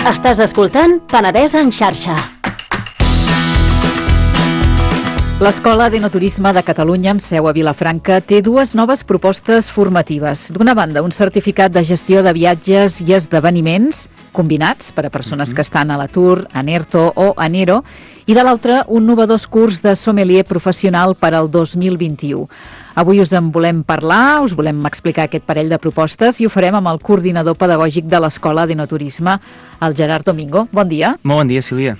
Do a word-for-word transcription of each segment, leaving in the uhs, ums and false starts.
Estàs escoltant Penedès en xarxa. L'Escola d'Enoturisme de Catalunya, amb seu a Vilafranca, té dues noves propostes formatives. D'una banda, un certificat de gestió de viatges i esdeveniments combinats per a persones que estan a l'atur, en ERTO o en ERO, i de l'altra, un novedós curs de sommelier professional per al dos mil vint-i-u. Avui us en volem parlar, us volem explicar aquest parell de propostes i ho farem amb el coordinador pedagògic de l'Escola d'Enoturisme, el Gerard Domingo. Bon dia. Molt bon dia, Sílvia.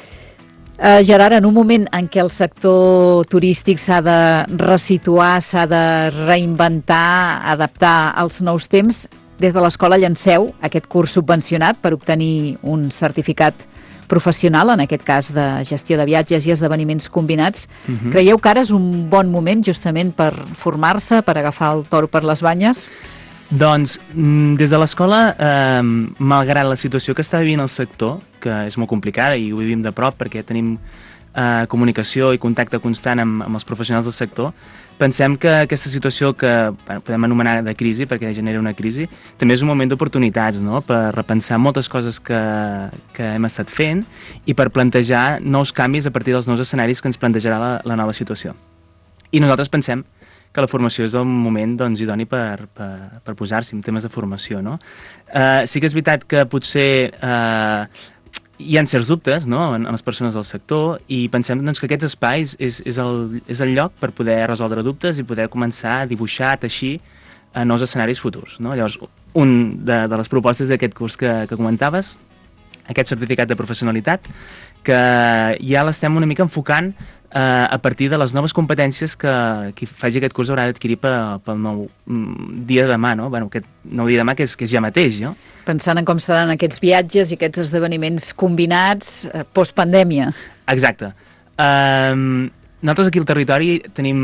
Uh, Gerard, en un moment en què el sector turístic s'ha de resituar, s'ha de reinventar, adaptar als nous temps, des de l'escola llanceu aquest curs subvencionat per obtenir un certificat professional, en aquest cas de gestió de viatges i esdeveniments combinats. Uh-huh. Creieu que ara és un bon moment justament per formar-se, per agafar el toro per les banyes? Doncs, des de l'escola, eh, malgrat la situació que està vivint el sector, que és molt complicada i ho vivim de prop perquè tenim eh, comunicació i contacte constant amb, amb els professionals del sector, pensem que aquesta situació que bueno, podem anomenar de crisi, perquè genera una crisi, també és un moment d'oportunitats, no?, per repensar moltes coses que, que hem estat fent i per plantejar nous canvis a partir dels nous escenaris que ens plantejarà la, la nova situació. I nosaltres pensem que la formació és el moment, doncs, idoni per, per, per posar-s'hi en temes de formació, no? Eh, sí que és veritat que potser eh, hi ha certs dubtes, no?, en, en les persones del sector, i pensem, doncs, que aquests espais és, és, el, és el lloc per poder resoldre dubtes i poder començar a dibuixar, a teixir a nous escenaris futurs, no? Llavors, un de, de les propostes d'aquest curs que, que comentaves, aquest certificat de professionalitat, que ja l'estem una mica enfocant Uh, a partir de les noves competències que qui faci aquest curs haurà d'adquirir pel, pel nou mm, dia de demà, no? Bueno, aquest nou dia de demà que és, que és ja mateix, no? Pensant en com seran aquests viatges i aquests esdeveniments combinats eh, post-pandèmia. Exacte. Uh, nosaltres aquí al territori tenim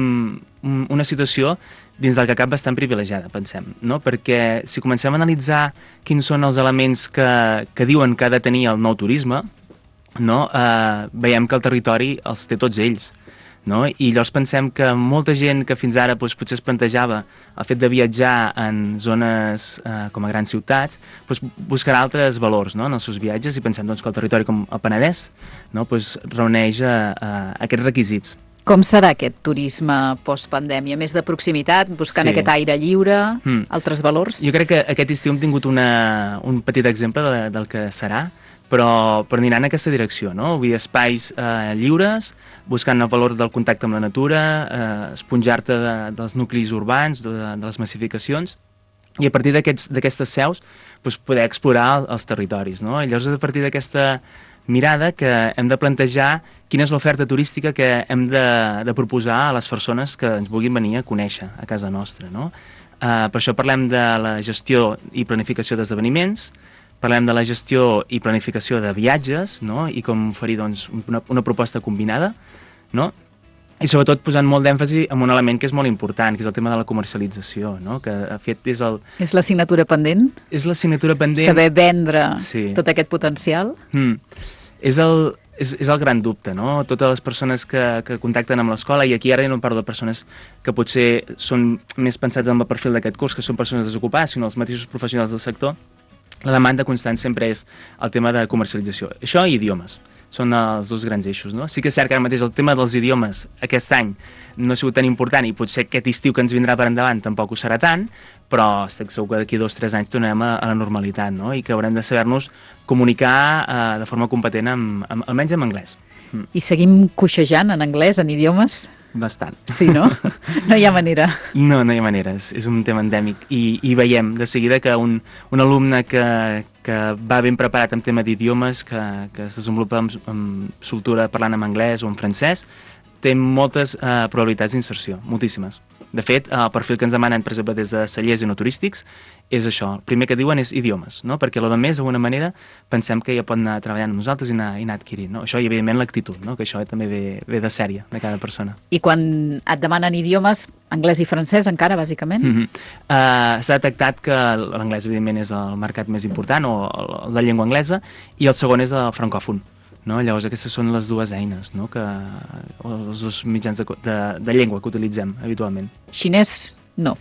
una situació dins del que cap bastant privilegiada, pensem, no? Perquè si comencem a analitzar quins són els elements que, que diuen que ha de tenir el nou turisme, no? Uh, veiem que el territori els té tots ells, no? I llavors pensem que molta gent que fins ara doncs, potser es plantejava el fet de viatjar en zones uh, com a grans ciutats, doncs, buscarà altres valors, no?, en els seus viatges, i pensem doncs, que el territori com el Penedès, no?, doncs, reuneix uh, uh, aquests requisits. Com serà aquest turisme post-pandèmia? Més de proximitat, buscant sí. aquest aire lliure, mm. altres valors? Jo crec que aquest estiu hem tingut una, un petit exemple de, del que serà, però, però aniran en aquesta direcció, no? Vull dir, espais eh, lliures, buscant el valor del contacte amb la natura, eh, esponjar-te de, dels nuclis urbans, de, de les massificacions, i a partir d'aquestes aquests, seus doncs, poder explorar els territoris, no? I llavors, a partir d'aquesta mirada que hem de plantejar quina és l'oferta turística que hem de, de proposar a les persones que ens vulguin venir a conèixer a casa nostra, no? Eh, per això parlem de la gestió i planificació d'esdeveniments, parlem de la gestió i planificació de viatges, no?, i com oferir doncs, una, una proposta combinada, no?, i sobretot posant molt d'èmfasi en un element que és molt important, que és el tema de la comercialització, no?, que de fet és el... És l'assignatura pendent? És l'assignatura pendent... Saber vendre sí. tot aquest potencial? Mm. És, el, és, és el gran dubte, no? Totes les persones que, que contacten amb l'escola, i aquí ara no parlo de persones que potser són més pensats en el perfil d'aquest curs, que són persones desocupades, sinó els mateixos professionals del sector. La demanda constant sempre és el tema de comercialització. Això i idiomes són els dos grans eixos, no? Sí que és cert que ara mateix el tema dels idiomes aquest any no ha sigut tan important i potser aquest estiu que ens vindrà per endavant tampoc ho serà tant, però estic segur que d'aquí dos o tres anys tornarem a, a la normalitat, no? I que haurem de saber-nos comunicar eh, de forma competent, amb, amb, almenys en anglès. Mm. I seguim coixejant en anglès, en idiomes? Bastant. Sí, no? No hi ha manera. No, no hi ha manera, és, és un tema endèmic. I, i veiem de seguida que un, un alumne que, que va ben preparat en tema d'idiomes, que, que es desenvolupa amb, amb soltura parlant en anglès o en francès, té moltes eh, probabilitats d'inserció, moltíssimes. De fet, el perfil que ens demanen, per exemple, des de cellers i no turístics, és això. El primer que diuen és idiomes, no? Perquè el més, d'alguna manera, pensem que ja pot anar treballant amb nosaltres i anar, i anar adquirint, no? Això i, evidentment, l'actitud, no? Que això també ve, ve de sèrie de cada persona. I quan et demanen idiomes, anglès i francès encara, bàsicament? Mm-hmm. uh, S'ha detectat que l'anglès, evidentment, és el mercat més important, o el de llengua anglesa, i el segon és el francòfon. No? Llavors aquestes són les dues eines, no? que, els dos mitjans de, de, de llengua que utilitzem habitualment. Xinès, no.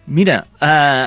Mira, uh...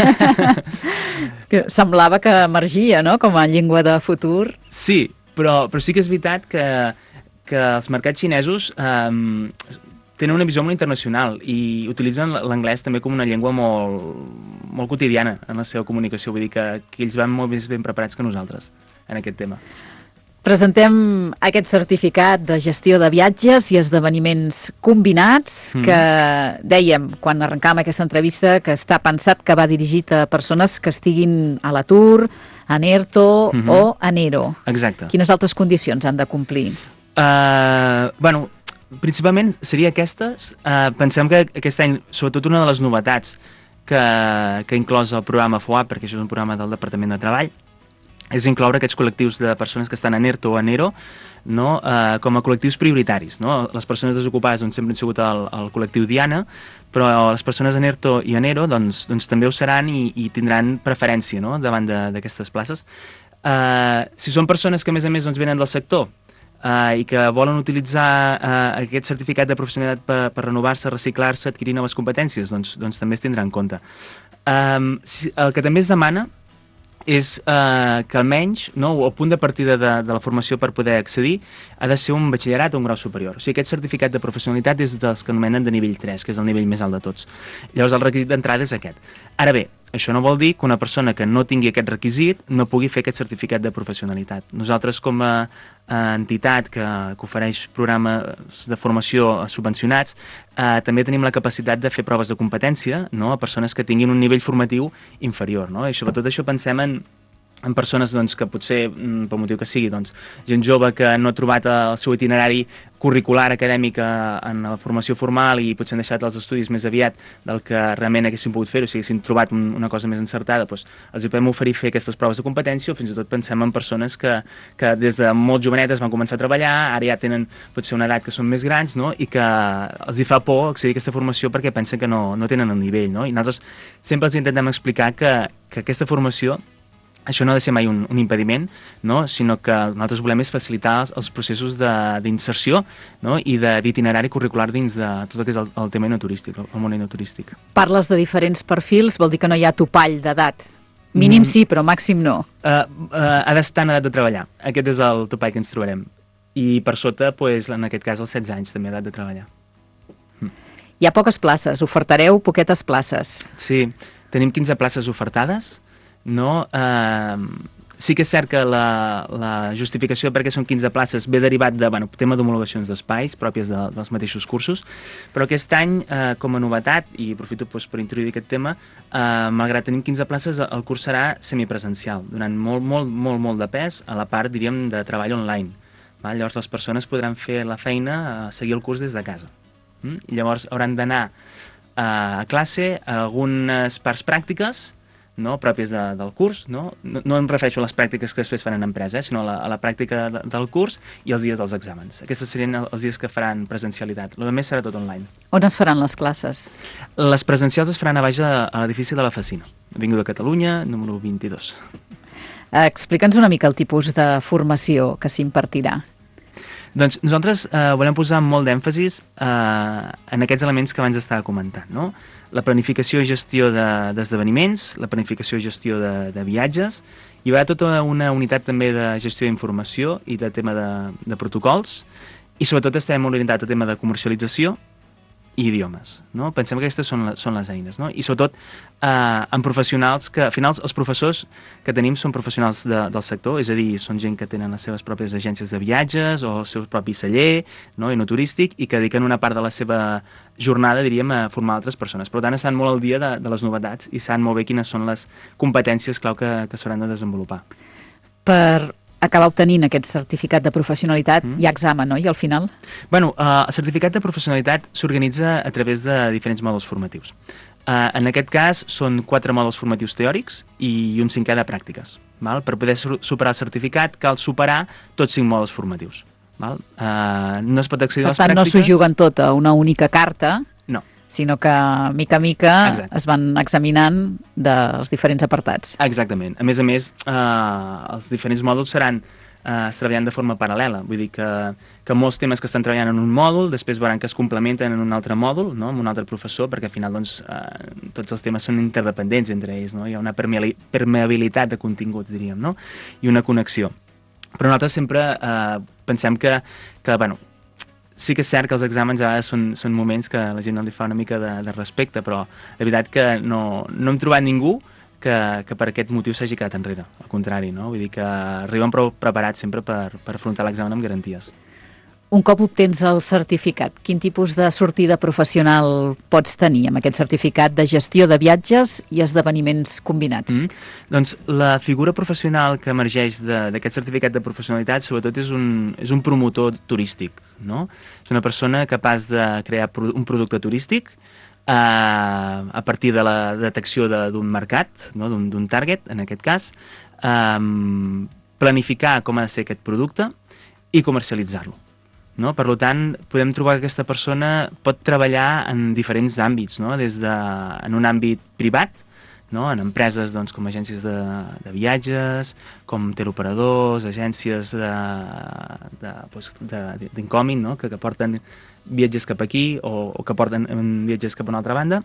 semblava que emergia, no?, com a llengua de futur. Sí, però, però sí que és veritat que, que els mercats xinesos um, tenen una visió molt internacional i utilitzen l'anglès també com una llengua molt, molt quotidiana en la seva comunicació. Vull dir que, que ells van molt més ben preparats que nosaltres en aquest tema. Presentem aquest certificat de gestió de viatges i esdeveniments combinats que mm. dèiem, quan arrencàvem aquesta entrevista, que està pensat que va dirigit a persones que estiguin a l'atur, en ERTO mm-hmm. o en ERO. Exacte. Quines altres condicions han de complir? Uh, bueno, principalment seria aquestes. Uh, pensem que aquest any, sobretot una de les novetats que, que ha inclòs el programa F O A P, perquè això és un programa del Departament de Treball, és incloure aquests col·lectius de persones que estan en ERTO o en ERO, no? eh, com a col·lectius prioritaris. No? Les persones desocupades doncs, sempre han sigut el, el col·lectiu Diana, però les persones en ERTO i en ERO doncs, doncs, també ho seran i, i tindran preferència, no?, davant d'aquestes places. Eh, si són persones que a més a més doncs, venen del sector eh, i que volen utilitzar eh, aquest certificat de professionalitat per, per renovar-se, reciclar-se, adquirir noves competències, doncs, doncs també es tindrà en compte. Eh, si, el que també es demana és eh, que almenys, no, el punt de partida de, de la formació per poder accedir ha de ser un batxillerat o un grau superior. O sigui, aquest certificat de professionalitat és dels que anomenen de nivell tres, que és el nivell més alt de tots. Llavors, el requisit d'entrada és aquest. Ara bé, això no vol dir que una persona que no tingui aquest requisit no pugui fer aquest certificat de professionalitat. Nosaltres, com a, a entitat que, que ofereix programes de formació subvencionats, eh, també tenim la capacitat de fer proves de competència, no?, a persones que tinguin un nivell formatiu inferior. No? I sobretot això pensem en en persones doncs, que potser, pel motiu que sigui, doncs, gent jove que no ha trobat el seu itinerari curricular acadèmic en la formació formal i potser han deixat els estudis més aviat del que realment haguessin pogut fer, o si haguessin trobat un, una cosa més encertada, doncs, els hi podem oferir fer aquestes proves de competència, o fins i tot pensem en persones que, que des de molt jovenetes van començar a treballar, ara ja tenen potser una edat que són més grans, no?, i que els hi fa por accedir a aquesta formació perquè pensen que no, no tenen el nivell, no? I nosaltres sempre els intentem explicar que, que aquesta formació, això no ha de ser mai un, un impediment, no?, sinó que nosaltres volem és facilitar els, els processos d'inserció, no?, i d'itinerari curricular dins de tot el que és el, el tema enoturístic, el món enoturístic. Parles de diferents perfils, vol dir que no hi ha topall d'edat. Mínim mm. sí, però màxim no. Uh, uh, ha d'estar en edat de treballar. Aquest és el topall que ens trobarem. I per sota, pues, en aquest cas, els setze anys, també edat de treballar. Mm. Hi ha poques places, ofertareu poquetes places. Sí, tenim quinze places ofertades. No, eh, sí que és cert que la, la justificació perquè són quinze places ve derivat de, bueno, tema d'homologacions d'espais pròpies de, dels mateixos cursos, però aquest any, eh, com a novetat, i aprofito doncs, per introduir aquest tema, eh, malgrat tenim quinze places, el curs serà semipresencial, donant molt, molt, molt, molt de pes a la part, diríem, de treball online. Val? Llavors les persones podran fer la feina, eh, seguir el curs des de casa. Mm? I llavors hauran d'anar eh, a classe a algunes parts pràctiques, no, pròpies de, del curs, no? No, no em refereixo a les pràctiques que després fan en empresa, eh, sinó a la, a la pràctica de, del curs i els dies dels exàmens. Aquests serien els dies que faran presencialitat. El més serà tot online. On es faran les classes? Les presencials es faran a baix a, a l'edifici de la Facina, Avinguda Catalunya, número vint-i-dos. Explica'ns una mica el tipus de formació que s'impartirà. Doncs nosaltres eh, volem posar molt d'èmfasis eh, en aquests elements que abans estava comentant, no? La planificació i gestió d'esdeveniments, de, la planificació i gestió de, de viatges, hi haurà tota una unitat també de gestió d'informació i de tema de, de protocols, i sobretot estarem molt orientats a tema de comercialització i idiomes, no? Pensem que aquestes són, la, són les eines, no? I sobretot eh, en professionals que, al final, els professors que tenim són professionals de, del sector, és a dir, són gent que tenen les seves pròpies agències de viatges o el seu propi celler, no?, enoturístic, i que dediquen una part de la seva jornada, diríem, a formar altres persones. Per tant, estan molt al dia de, de les novetats i saben molt bé quines són les competències clau que, que s'hauran de desenvolupar. Per acabar obtenint aquest certificat de professionalitat, mm. hi ha examen, no?, i al final? Bueno, uh, el certificat de professionalitat s'organitza a través de diferents mòduls formatius. Uh, en aquest cas, són quatre mòduls formatius teòrics i un cinquè de pràctiques. Val? Per poder superar el certificat cal superar tots cinc mòduls formatius. Val? Uh, no es pot accedir a les pràctiques. Per tant, no s'ho juguen tot a una única carta, no, sinó que, mica a mica, exacte, es van examinant dels diferents apartats. Exactament. A més a més, eh, els diferents mòduls seran eh, es treballant de forma paral·lela. Vull dir que, que molts temes que estan treballant en un mòdul, després veuran que es complementen en un altre mòdul, no? Amb un altre professor, perquè al final doncs, eh, tots els temes són interdependents entre ells, no? Hi ha una permeabilitat de continguts, diríem, no? I una connexió. Però nosaltres sempre eh, pensem que, que bueno, sí que és cert que els exàmens a vegades són, són moments que la gent no li fa una mica de, de respecte, però la veritat que no, no hem trobat ningú que, que per aquest motiu s'hagi quedat enrere, al contrari, no? Vull dir que arriben prou preparats sempre per, per afrontar l'examen amb garanties. Un cop obtens el certificat, quin tipus de sortida professional pots tenir amb aquest certificat de gestió de viatges i esdeveniments combinats? Mm -hmm. Doncs la figura professional que emergeix d'aquest certificat de professionalitat sobretot és un, és un promotor turístic, no? És una persona capaç de crear un producte turístic eh, a partir de la detecció d'un mercat, no? d'un target, en aquest cas, eh, planificar com ha de ser aquest producte i comercialitzar-lo. No? Per tant, podem trobar que aquesta persona pot treballar en diferents àmbits, no? Des de, en un àmbit privat, no? En empreses doncs, com agències de, de viatges, com teleoperadors, agències d'incoming, no? que, que porten viatges cap aquí o, o que porten viatges cap a una altra banda.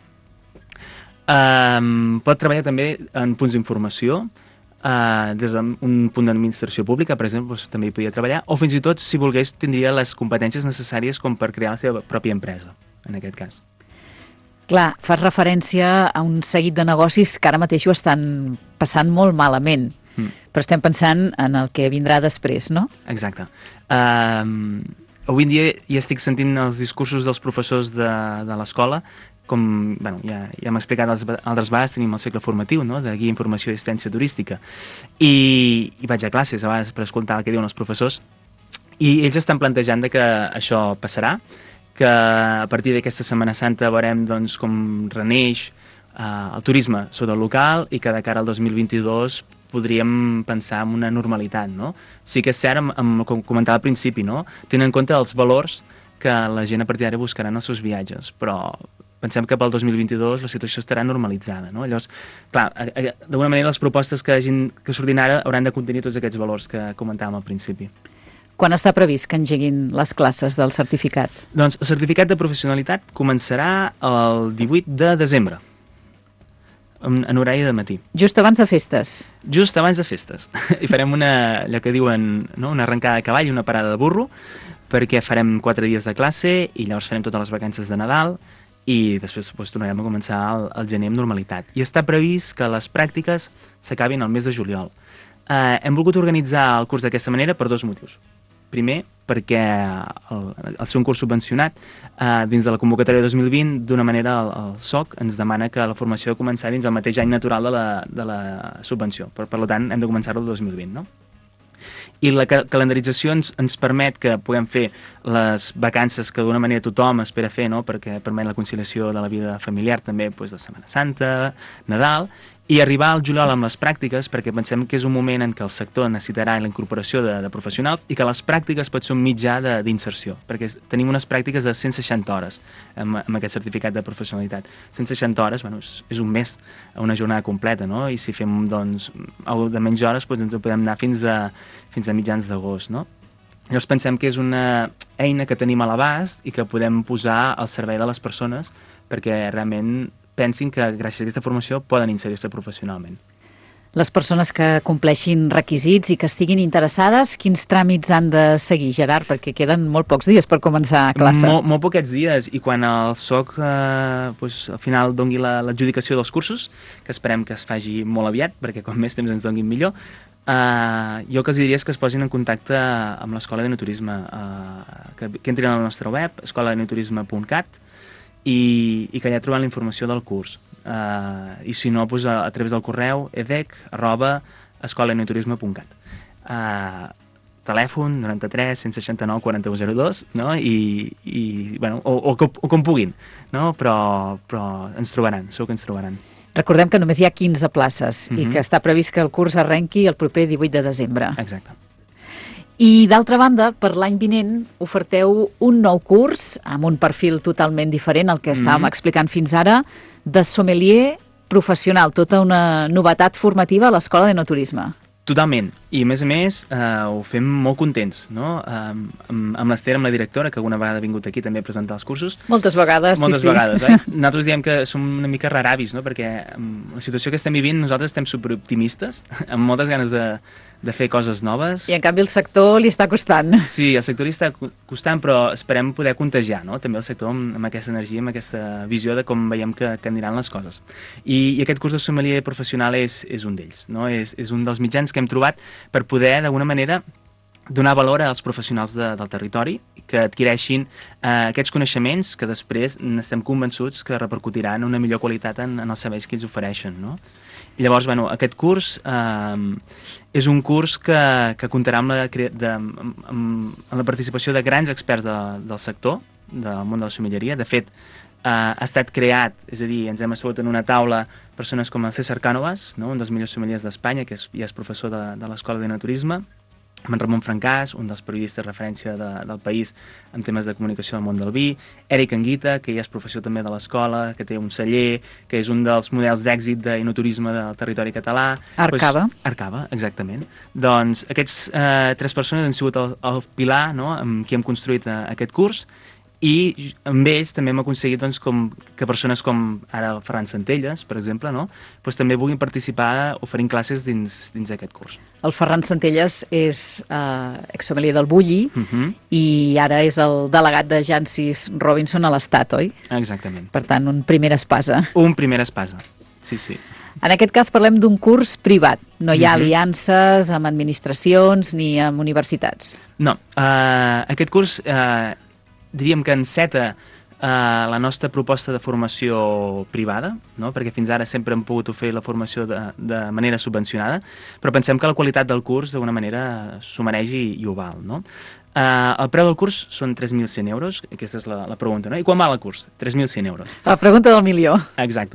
Um, pot treballar també en punts d'informació, Uh, des d'un punt d'administració pública, per exemple, doncs, també hi podria treballar, o fins i tot, si volgués, tindria les competències necessàries com per crear la seva pròpia empresa, en aquest cas. Clar, fas referència a un seguit de negocis que ara mateix ho estan passant molt malament, mm. però estem pensant en el que vindrà després, no? Exacte. Uh, avui en dia ja estic sentint els discursos dels professors de, de l'escola, com bueno, ja, ja hem explicat altres vegades, tenim el cicle formatiu, no? De guia, informació i assistència turística, i, i vaig a classes a vegades per escoltar el que diuen els professors, i ells estan plantejant que això passarà, que a partir d'aquesta Setmana Santa veurem doncs, com reneix eh, el turisme sobre el local i que de cara al dos mil vint-i-dos podríem pensar en una normalitat, no? Sí que és cert, amb, amb, com comentava al principi, no? Tenint en compte els valors que la gent a partir d'ara buscarà en els seus viatges, però pensem que pel dos mil vint-i-dos la situació estarà normalitzada, no? Llavors, clar, d'alguna manera les propostes que, hagin, que surtin ara hauran de contenir tots aquests valors que comentàvem al principi. Quan està previst que engeguin les classes del certificat? Doncs el certificat de professionalitat començarà el divuit de desembre, en, en horari de matí. Just abans de festes? Just abans de festes. I farem una, allò que diuen, no? Una arrencada de cavall i una parada de burro, perquè farem quatre dies de classe i llavors farem totes les vacances de Nadal, i després doncs, tornarem a començar el, el gener amb normalitat. I està previst que les pràctiques s'acabin al mes de juliol. Eh, hem volgut organitzar el curs d'aquesta manera per dos motius. Primer, perquè el, el ser un curs subvencionat eh, dins de la convocatòria dos mil vint, d'una manera el, el S O C ens demana que la formació ha de començar dins el mateix any natural de la, de la subvenció. Per, per tant, hem de començar-ho el dos mil vint, no? I la calendarització ens, ens permet que puguem fer les vacances que d'una manera tothom espera fer, no? Perquè permet la conciliació de la vida familiar també doncs, de Setmana Santa, Nadal, i arribar al juliol amb les pràctiques, perquè pensem que és un moment en què el sector necessitarà la incorporació de, de professionals i que les pràctiques pot ser un mitjà d'inserció, perquè tenim unes pràctiques de cent seixanta hores amb, amb aquest certificat de professionalitat. cent seixanta hores, bueno, és, és un mes, una jornada completa, no? I si fem doncs, de menys hores, doncs ens ho podem anar fins a, fins a mitjans d'agost, no? Llavors pensem que és una eina que tenim a l'abast i que podem posar al servei de les persones perquè realment pensin que gràcies a aquesta formació poden inserir-se professionalment. Les persones que compleixin requisits i que estiguin interessades, quins tràmits han de seguir, Gerard? Perquè queden molt pocs dies per començar a classe. Molt, molt poquets dies, i quan el S O C eh, doncs, al final dongui l'adjudicació dels cursos, que esperem que es faci molt aviat, perquè com més temps ens donguin millor, Uh, jo el que els diria és que es posin en contacte amb l'Escola d'Enoturisme, uh, que, que entrin a la nostra web, escola d'enoturisme punt cat, i, i que allà troben la informació del curs. Uh, I si no, doncs, a, a través del correu edec arroba escola d'enoturisme punt cat. Uh, telèfon noranta-tres cent seixanta-nou quaranta-u zero dos, no? I, i, bueno, o, o, o com puguin, no? però, però ens trobaran, segur que ens trobaran. Recordem que només hi ha quinze places mm-hmm. i que està previst que el curs arrenqui el proper divuit de desembre. Exacte. I d'altra banda, per l'any vinent oferteu un nou curs amb un perfil totalment diferent al que estàvem mm-hmm. explicant fins ara, de sommelier professional, tota una novetat formativa a l'Escola d'Enoturisme. Totalment. I, a més a més, eh, ho fem molt contents, no? Eh, amb amb l'Ester, amb la directora, que alguna vegada ha vingut aquí també a presentar els cursos. Moltes vegades, Moltes sí, sí. vegades, oi? Nosaltres diem que som una mica raravis, no? Perquè amb la situació que estem vivint nosaltres estem superoptimistes, amb moltes ganes de, de fer coses noves. I en canvi el sector li està costant. Sí, el sector li està costant, però esperem poder contagiar, no? També el sector amb, amb aquesta energia, amb aquesta visió de com veiem que, que aniran les coses. I, i aquest curs de sommelier professional és, és un d'ells, no? És, és un dels mitjans que hem trobat per poder, d'alguna manera, donar valor als professionals de, del territori, que adquireixin eh, aquests coneixements que després n'estem convençuts que repercutiran una millor qualitat en, en els serveis que ens ofereixen, no? I llavors, bueno, aquest curs eh, és un curs que, que comptarà amb la, de, amb, amb la participació de grans experts de, del sector, del món de la sommelleria. De fet, eh, ha estat creat, és a dir, ens hem assegut en una taula persones com el César Cánovas, no? Un dels millors sommeliers d'Espanya, que és, ja és professor de, de l'Escola d'Enoturisme, amb en Ramon Francàs, un dels periodistes de referència de, del país en temes de comunicació del món del vi, Eric Anguita, que ja és professor també de l'escola, que té un celler, que és un dels models d'èxit d'enoturisme del territori català. Arcava. Pues, Arcava, exactament. Doncs aquests eh, tres persones han sigut el, el pilar, no?, amb qui hem construït eh, aquest curs, i amb ells també hem aconseguit, doncs, com, que persones com ara el Ferran Centelles, per exemple, no?, pues, també vulguin participar oferint classes dins, dins aquest curs. El Ferran Centelles és eh, ex-sommelier del Bulli Uh -huh. i ara és el delegat de Jancis Robinson a l'Estat, oi? Exactament. Per tant, un primer espasa. Un primer espasa, sí, sí. En aquest cas parlem d'un curs privat. No hi ha Mhm. aliances amb administracions ni amb universitats. No, uh, aquest curs uh, diríem que enceta uh, la nostra proposta de formació privada, no? Perquè fins ara sempre hem pogut fer la formació de, de manera subvencionada, però pensem que la qualitat del curs d'alguna manera s'ho mereix i, i ho val, no? Uh, el preu del curs són tres mil cent euros, aquesta és la, la pregunta, no? I quan val el curs? tres mil cent euros. La pregunta del milió. Exacte.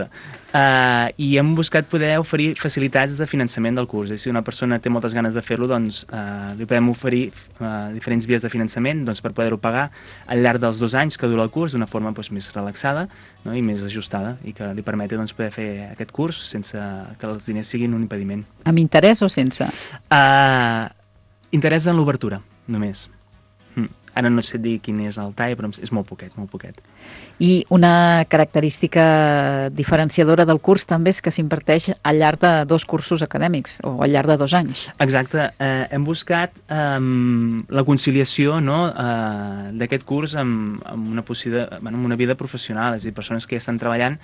Uh, I hem buscat poder oferir facilitats de finançament del curs. I si una persona té moltes ganes de fer-lo, doncs uh, li podem oferir uh, diferents vies de finançament, doncs, per poder-ho pagar al llarg dels dos anys que dura el curs d'una forma, doncs, més relaxada, no?, i més ajustada, i que li permeti, doncs, poder fer aquest curs sense que els diners siguin un impediment. Amb interès o sense? Uh, interès en l'obertura, només. Mm. Ara no sé dir quin és el tall, però és molt poquet, molt poquet. I una característica diferenciadora del curs també és que s'imparteix al llarg de dos cursos acadèmics o al llarg de dos anys. Exacte. Eh, hem buscat eh, la conciliació, no?, eh, d'aquest curs amb, amb, una possible, bueno, amb una vida professional, és a dir, persones que ja estan treballant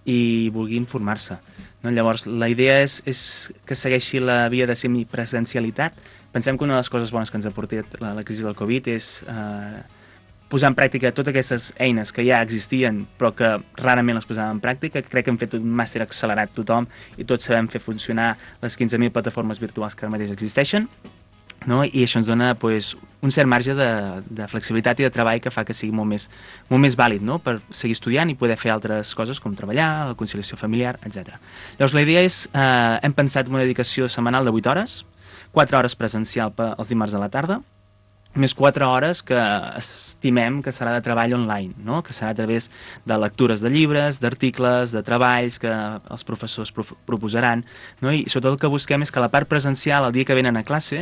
i vulguin formar-se. No? Llavors, la idea és, és que segueixi la via de semipresencialitat. Pensem que una de les coses bones que ens ha portat la, la crisi del Covid és eh, posar en pràctica totes aquestes eines que ja existien però que rarament les posàvem en pràctica. Crec que hem fet un màster accelerat tothom i tots sabem fer funcionar les quinze mil plataformes virtuals que ara mateix existeixen, no? I això ens dona, pues, un cert marge de, de flexibilitat i de treball que fa que sigui molt més, molt més vàlid, no?, per seguir estudiant i poder fer altres coses com treballar, la conciliació familiar, etcètera. Llavors la idea és, eh, hem pensat en una dedicació setmanal de vuit hores, quatre hores presencial els dimarts a la tarda, més quatre hores que estimem que serà de treball online, no?, que serà a través de lectures de llibres, d'articles, de treballs que els professors pro proposaran, no? I sobretot el que busquem és que la part presencial, el dia que venen a classe,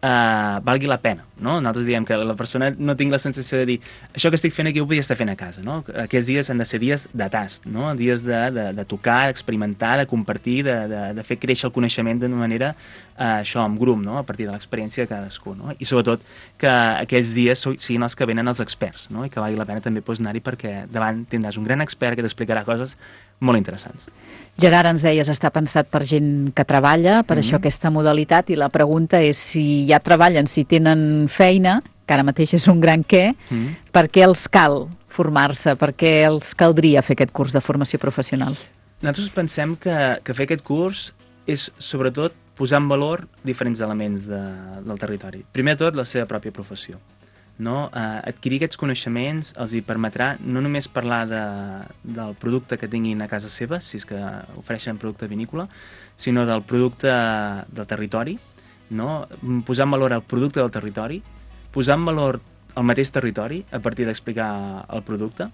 Uh, valgui la pena, no? Nosaltres diem que la persona no tingui la sensació de dir això que estic fent aquí ho podia estar fent a casa, no? Aquests dies han de ser dies de tast, no? Dies de, de, de tocar, d'experimentar, de compartir, de, de, de fer créixer el coneixement d'una manera, uh, això, amb grup, no?, a partir de l'experiència de cadascú, no? I sobretot que aquells dies siguin els que venen els experts, no?, i que valgui la pena també pues, anar-hi perquè davant tindràs un gran expert que t'explicarà coses molt interessants. Gerard, ens deies, està pensat per gent que treballa, per mm-hmm. això aquesta modalitat, i la pregunta és si ja treballen, si tenen feina, que ara mateix és un gran què, mm-hmm. per què els cal formar-se, per què els caldria fer aquest curs de formació professional? Nosaltres pensem que, que fer aquest curs és sobretot posar en valor diferents elements de, del territori. Primer de tot, la seva pròpia professió. No? Uh, adquirir aquests coneixements els hi permetrà no només parlar de, del producte que tinguin a casa seva, si és que ofereixen producte vinícola, sinó del producte del territori, no? Posar en valor el producte del territori, posar en valor el mateix territori a partir d'explicar el producte,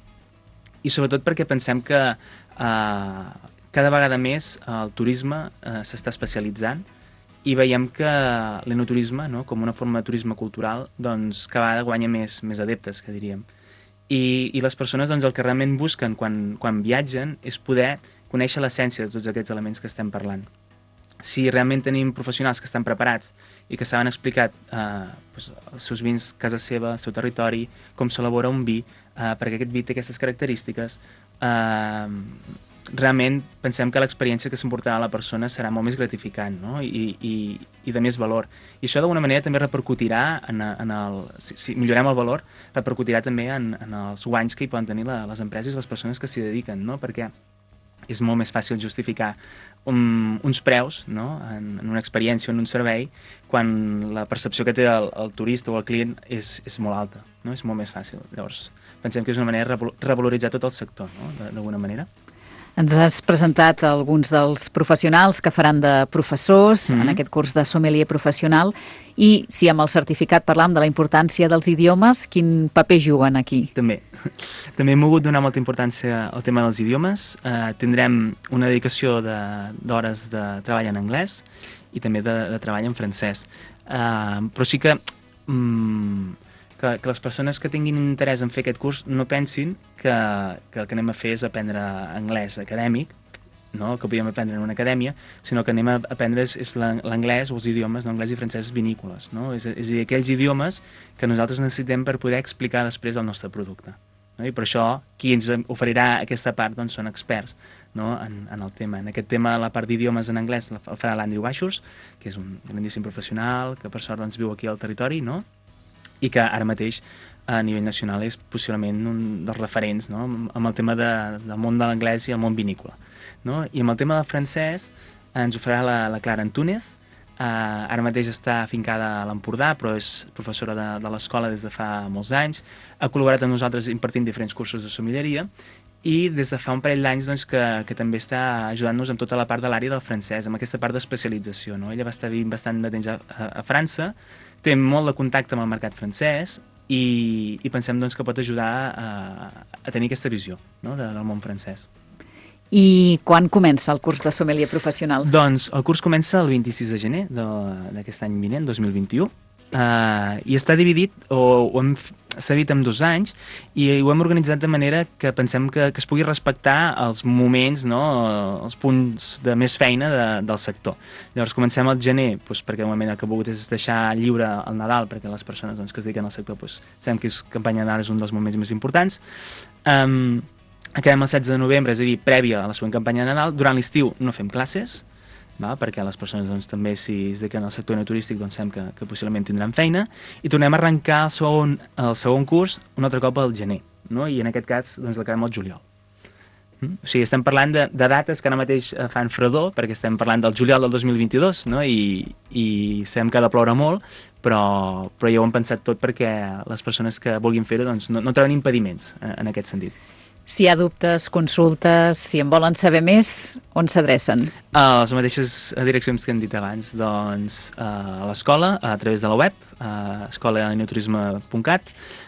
i sobretot perquè pensem que uh, cada vegada més el turisme uh, s'està especialitzant i veiem que l'enoturisme, no, com una forma de turisme cultural, doncs cada vegada guanya més, més adeptes, que diríem. I, i les persones doncs, el que realment busquen quan, quan viatgen és poder conèixer l'essència de tots aquests elements que estem parlant. Si realment tenim professionals que estan preparats i que saben explicar eh, doncs, els seus vins, casa seva, el seu territori, com s'elabora un vi, eh, perquè aquest vi té aquestes característiques, eh, realment pensem que l'experiència que s'emportarà a la persona serà molt més gratificant, no? I, i, i de més valor. I això d'alguna manera també repercutirà en, en el... Si, si millorem el valor, repercutirà també en, en els guanys que hi poden tenir la, les empreses i les persones que s'hi dediquen, no? Perquè és molt més fàcil justificar un, uns preus, no? en, en una experiència o en un servei quan la percepció que té el, el turista o el client és, és molt alta, no? És molt més fàcil. Llavors, pensem que és una manera de revaloritzar tot el sector, no? D'alguna manera. Ens has presentat alguns dels professionals que faran de professors mm-hmm. en aquest curs de sommelier professional i si amb el certificat parlam de la importància dels idiomes, quin paper juguen aquí? També. També hem volgut donar molta importància al tema dels idiomes. Eh, tindrem una dedicació d'hores de, de treball en anglès i també de, de treball en francès. Eh, però sí que... Mm, Que, que les persones que tinguin interès en fer aquest curs no pensin que, que el que anem a fer és aprendre anglès acadèmic, no? Que podríem aprendre en una acadèmia, sinó que anem a aprendre és, és l'anglès o els idiomes, no? Anglès i francès vinícoles, no? És, és a dir, aquells idiomes que nosaltres necessitem per poder explicar després el nostre producte. No? I per això qui ens oferirà aquesta part doncs, són experts, no? en, en el tema. En aquest tema, la part d'idiomes en anglès el farà l'Andrew Baixos, que és un grandíssim professional, que per sort doncs, viu aquí al territori, no? I que ara mateix a nivell nacional és possiblement un dels referents, no? Amb el tema de, del món de l'anglès i el món vinícola, no? I amb el tema del francès ens ho farà la, la Clara Antúnez. Uh, ara mateix està afincada a l'Empordà, però és professora de, de l'escola des de fa molts anys. Ha col·laborat amb nosaltres impartint diferents cursos de sommeleria i des de fa un parell d'anys doncs, que, que també està ajudant-nos amb tota la part de l'àrea del francès, amb aquesta part d'especialització, no? Ella va estar vivint bastant de temps a, a, a França, té molt de contacte amb el mercat francès i, i pensem doncs, que pot ajudar a, a tenir aquesta visió, no? de, del món francès. I quan comença el curs de sommelier professional? Doncs el curs comença el vint-i-sis de gener d'aquest any vinent, dos mil vint-i-u, uh, i està dividit, o, o hem s'ha dit en dos anys, i ho hem organitzat de manera que pensem que, que es pugui respectar els moments, no? Els punts de més feina de, del sector. Llavors comencem al gener, doncs, perquè el moment que he volgut és deixar lliure el Nadal, perquè les persones doncs, que es dediquen al sector doncs, sabem que és campanya de Nadal és un dels moments més importants. Um, acabem el setze de novembre, és a dir, prèvia a la següent campanya de Nadal. Durant l'estiu no fem classes, va? Perquè les persones doncs, també si es dediquen al sector enoturístic doncs sabem que, que possiblement tindran feina, i tornem a arrencar el segon, el segon curs un altre cop al gener, no? I en aquest cas doncs, l'acabem al juliol. Mm? O sigui, estem parlant de, de dates que ara mateix fan fredor, perquè estem parlant del juliol del dos mil vint-i-dos, no? I, i sabem que ha de ploure molt, però, però ja ho hem pensat tot perquè les persones que vulguin fer-ho doncs, no, no troben impediments en, en aquest sentit. Si hi ha dubtes, consultes, si en volen saber més, on s'adrecen? A les mateixes direccions que hem dit abans, doncs a l'escola, a través de la web, a escola enoturisme punt cat,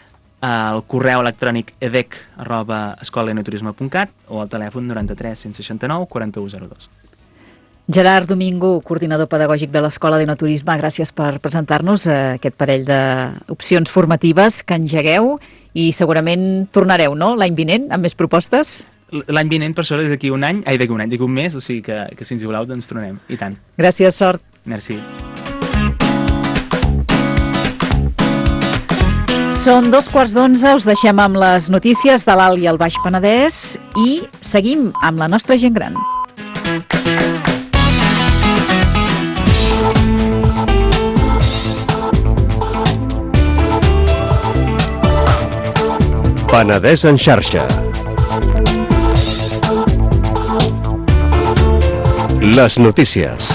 al correu electrònic edec arroba escola enoturisme punt cat o al telèfon noranta-tres cent seixanta-nou quaranta-u zero dos. Gerard Domingo, coordinador pedagògic de l'Escola d'Enoturisme, gràcies per presentar-nos aquest parell d'opcions formatives que engegueu i segurament tornareu, no?, l'any vinent, amb més propostes? L'any vinent, per sort, és d'aquí un any, ai, d'aquí un any, d'aquí un mes, o sigui que, que si ens hi voleu, doncs tornem, i tant. Gràcies, sort. Merci. Són dos quarts d'onze, us deixem amb les notícies de l'Alt i el Baix Penedès i seguim amb la nostra gent gran. Penedès en xarxa. Les notícies.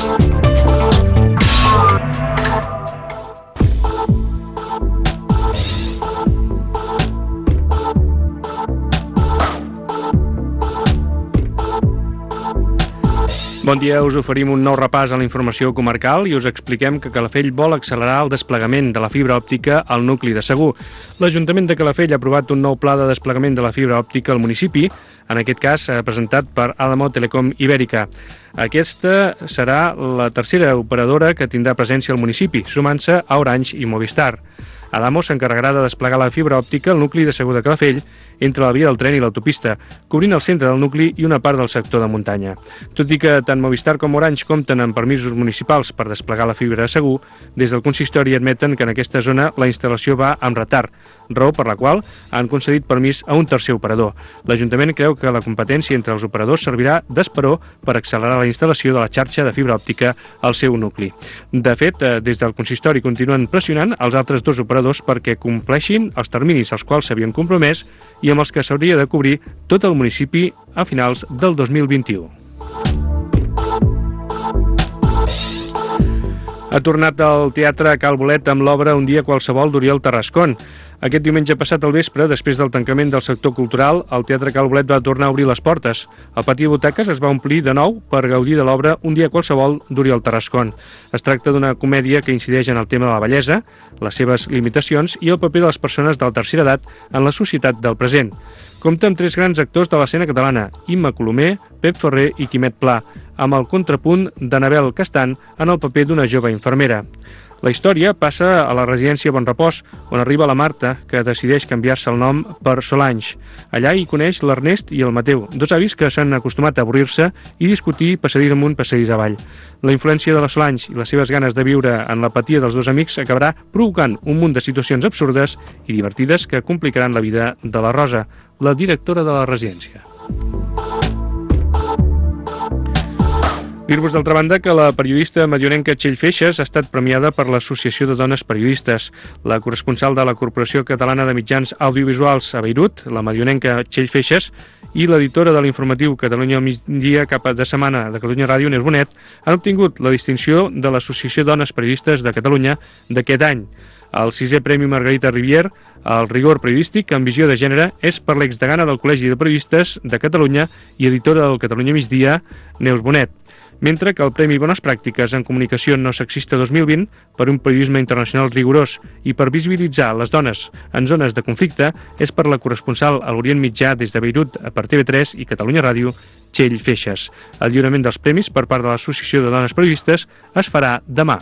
Bon dia, us oferim un nou repàs a la informació comarcal i us expliquem que Calafell vol accelerar el desplegament de la fibra òptica al nucli de Segur. L'Ajuntament de Calafell ha aprovat un nou pla de desplegament de la fibra òptica al municipi en aquest cas presentat per Adamo Telecom Ibèrica. Aquesta serà la tercera operadora que tindrà presència al municipi, sumant-se a Orange i Movistar. Adamo s'encarregarà de desplegar la fibra òptica al nucli de Segur de Calafell entre la via del tren i l'autopista, cobrint el centre del nucli i una part del sector de muntanya. Tot i que tant Movistar com Orange compten amb permisos municipals per desplegar la fibra a Segur, des del consistori admeten que en aquesta zona la instal·lació va amb retard, raó per la qual han concedit permís a un tercer operador. L'Ajuntament creu que la competència entre els operadors servirà d'esperó per accelerar la instal·lació de la xarxa de fibra òptica al seu nucli. De fet, des del consistori continuen pressionant els altres dos operadors perquè compleixin els terminis als quals s'havien compromès i amb els que s'hauria de cobrir tot el municipi a finals del dos mil vint-i-u. Ha tornat al Teatre Cal Bolet amb l'obra Un dia qualsevol d'Oriol Tarrascon. Aquest diumenge passat al vespre, després del tancament del sector cultural, el Teatre Cal Bolet va tornar a obrir les portes. El pati de butaques es va omplir de nou per gaudir de l'obra Un dia qualsevol d'Oriol Tarrascon. Es tracta d'una comèdia que incideix en el tema de la bellesa, les seves limitacions i el paper de les persones de la tercera edat en la societat del present. Compta amb tres grans actors de l'escena catalana, Imma Colomer, Pep Ferrer i Quimet Pla, amb el contrapunt d'Anabel Castan en el paper d'una jove infermera. La història passa a la residència Bon Repòs, on arriba la Marta, que decideix canviar-se el nom per Solange. Allà hi coneix l'Ernest i el Mateu, dos avis que s'han acostumat a avorrir-se i discutir passadís amunt, passadís avall. La influència de la Solange i les seves ganes de viure en l'apatia dels dos amics acabarà provocant un munt de situacions absurdes i divertides que complicaran la vida de la Rosa, la directora de la residència. Dir-vos, d'altra banda, que la periodista medionenca Txell Feixes ha estat premiada per l'Associació de Dones Periodistes. La corresponsal de la Corporació Catalana de Mitjans Audiovisuals a Beirut, la medionenca Txell Feixes, i l'editora de l'informatiu Catalunya al migdia cap de setmana de Catalunya Ràdio, Neus Bonet, han obtingut la distinció de l'Associació Dones Periodistes de Catalunya d'aquest any. El sisè Premi Margarita Rivier, el rigor periodístic amb visió de gènere, és per l'exdegana del Col·legi de Periodistes de Catalunya i editora del Catalunya Migdia, Neus Bonet, mentre que el Premi Bones Pràctiques en Comunicació No Sexista dos mil vint, per un periodisme internacional rigorós i per visibilitzar les dones en zones de conflicte, és per la corresponsal a l'Orient Mitjà des de Beirut per T V tres i Catalunya Ràdio, Txell Feixes. El lliurament dels premis per part de l'Associació de Dones Periodistes es farà demà.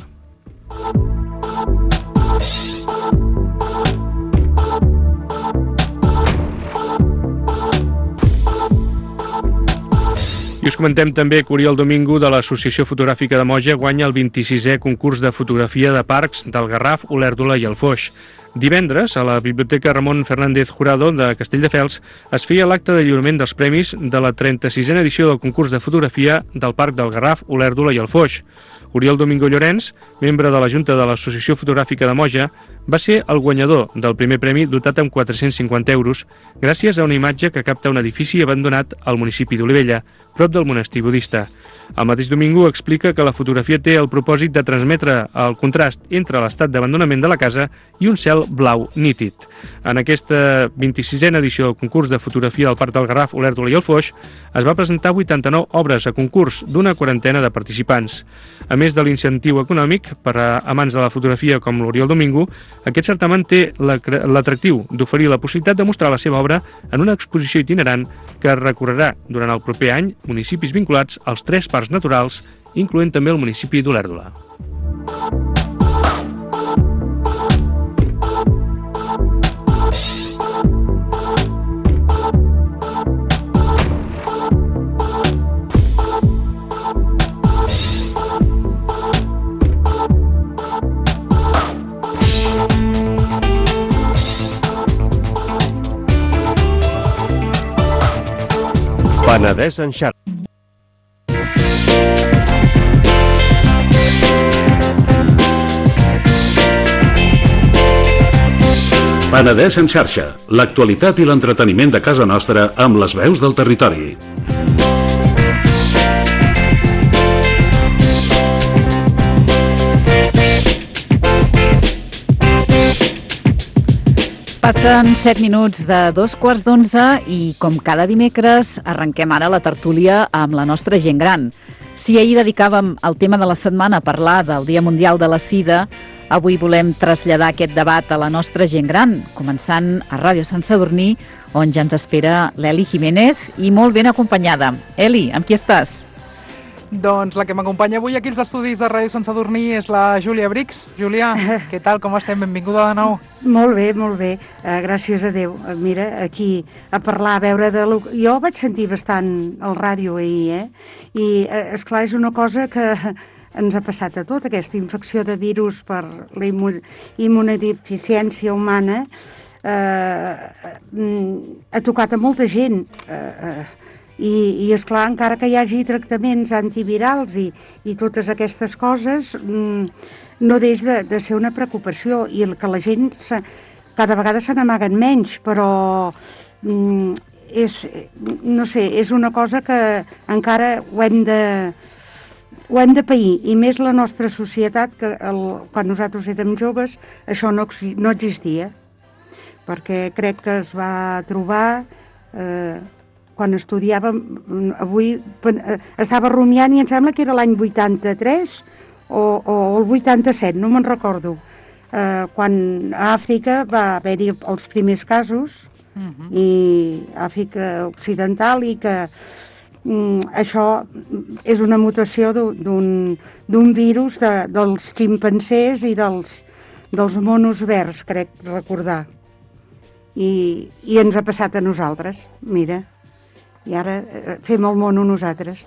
I us comentem també que Oriol Domingo de l'Associació Fotogràfica de Moja guanya el vint-i-sisè concurs de fotografia de parcs del Garraf, Olèrdola i el Foix. Divendres, a la Biblioteca Ramon Fernández Jurado de Castelldefels, es feia l'acte de lliurament dels premis de la trenta-sisena edició del concurs de fotografia del Parc del Garraf, Olèrdola i el Foix. Oriol Domingo Llorenç, membre de la Junta de l'Associació Fotogràfica de Moja, va ser el guanyador del primer premi dotat amb quatre-cents cinquanta euros gràcies a una imatge que capta un edifici abandonat al municipi d'Olivella, prop del monestir budista. El mateix Domingo explica que la fotografia té el propòsit de transmetre el contrast entre l'estat d'abandonament de la casa i un cel blau nítid. En aquesta vint-i-sisena edició del concurs de fotografia del Parc del Garraf, Olèrdola i el Foix, es va presentar vuitanta-nou obres a concurs d'una quarantena de participants. A més de l'incentiu econòmic per a amants de la fotografia com l'Oriol Domingo, aquest certamen té l'atractiu d'oferir la possibilitat de mostrar la seva obra en una exposició itinerant que recorrerà durant el proper any municipis vinculats als tres parcs naturals, incloent també el municipi d'Olèrdola. Penedès en xarxa. Penedès en xarxa, l'actualitat i l'entreteniment de casa nostra amb les veus del territori. Passen set minuts de dos quarts d'onze i, com cada dimecres, arrenquem ara la tertúlia amb la nostra gent gran. Si ahir dedicàvem el tema de la setmana a parlar del Dia Mundial de la Sida, Avui volem traslladar aquest debat a la nostra gent gran, començant a Ràdio Sant Sadurní, on ja ens espera l'Eli Jiménez i molt ben acompanyada. Eli, amb qui estàs? Doncs la que m'acompanya avui aquí als estudis de Ràdio Sant Sadurní és la Júlia Brix. Júlia, què tal, com estem? Benvinguda de nou. Molt bé, molt bé. Uh, gràcies a Déu. Uh, mira, aquí a parlar, a veure de... Lo... Jo vaig sentir bastant el ràdio ahir, eh? I, uh, esclar, és una cosa que ens ha passat a tot, aquesta infecció de virus per la immun... immunodeficiència humana. Uh, ha tocat a molta gent. Uh, uh, I, i esclar, encara que hi hagi tractaments antivirals i, i totes aquestes coses, mmm, no deix de, de ser una preocupació, i el que la gent se, cada vegada se n'amaguen menys, però mmm, és, no sé, és una cosa que encara ho hem de, ho hem de pair, i més la nostra societat, que el, quan nosaltres érem joves això no, no existia, perquè crec que es va trobar... Eh, quan estudiàvem, avui estava rumiant i em sembla que era l'any vuitanta-tres o, o el vuitanta-set, no me'n recordo, eh, quan a Àfrica va haver-hi els primers casos, uh-huh. i Àfrica Occidental, i que mm, això és una mutació d'un d'un virus de, dels ximpancers i dels, dels monos verds, crec recordar. I, i ens ha passat a nosaltres, mira. I ara fem el mono nosaltres.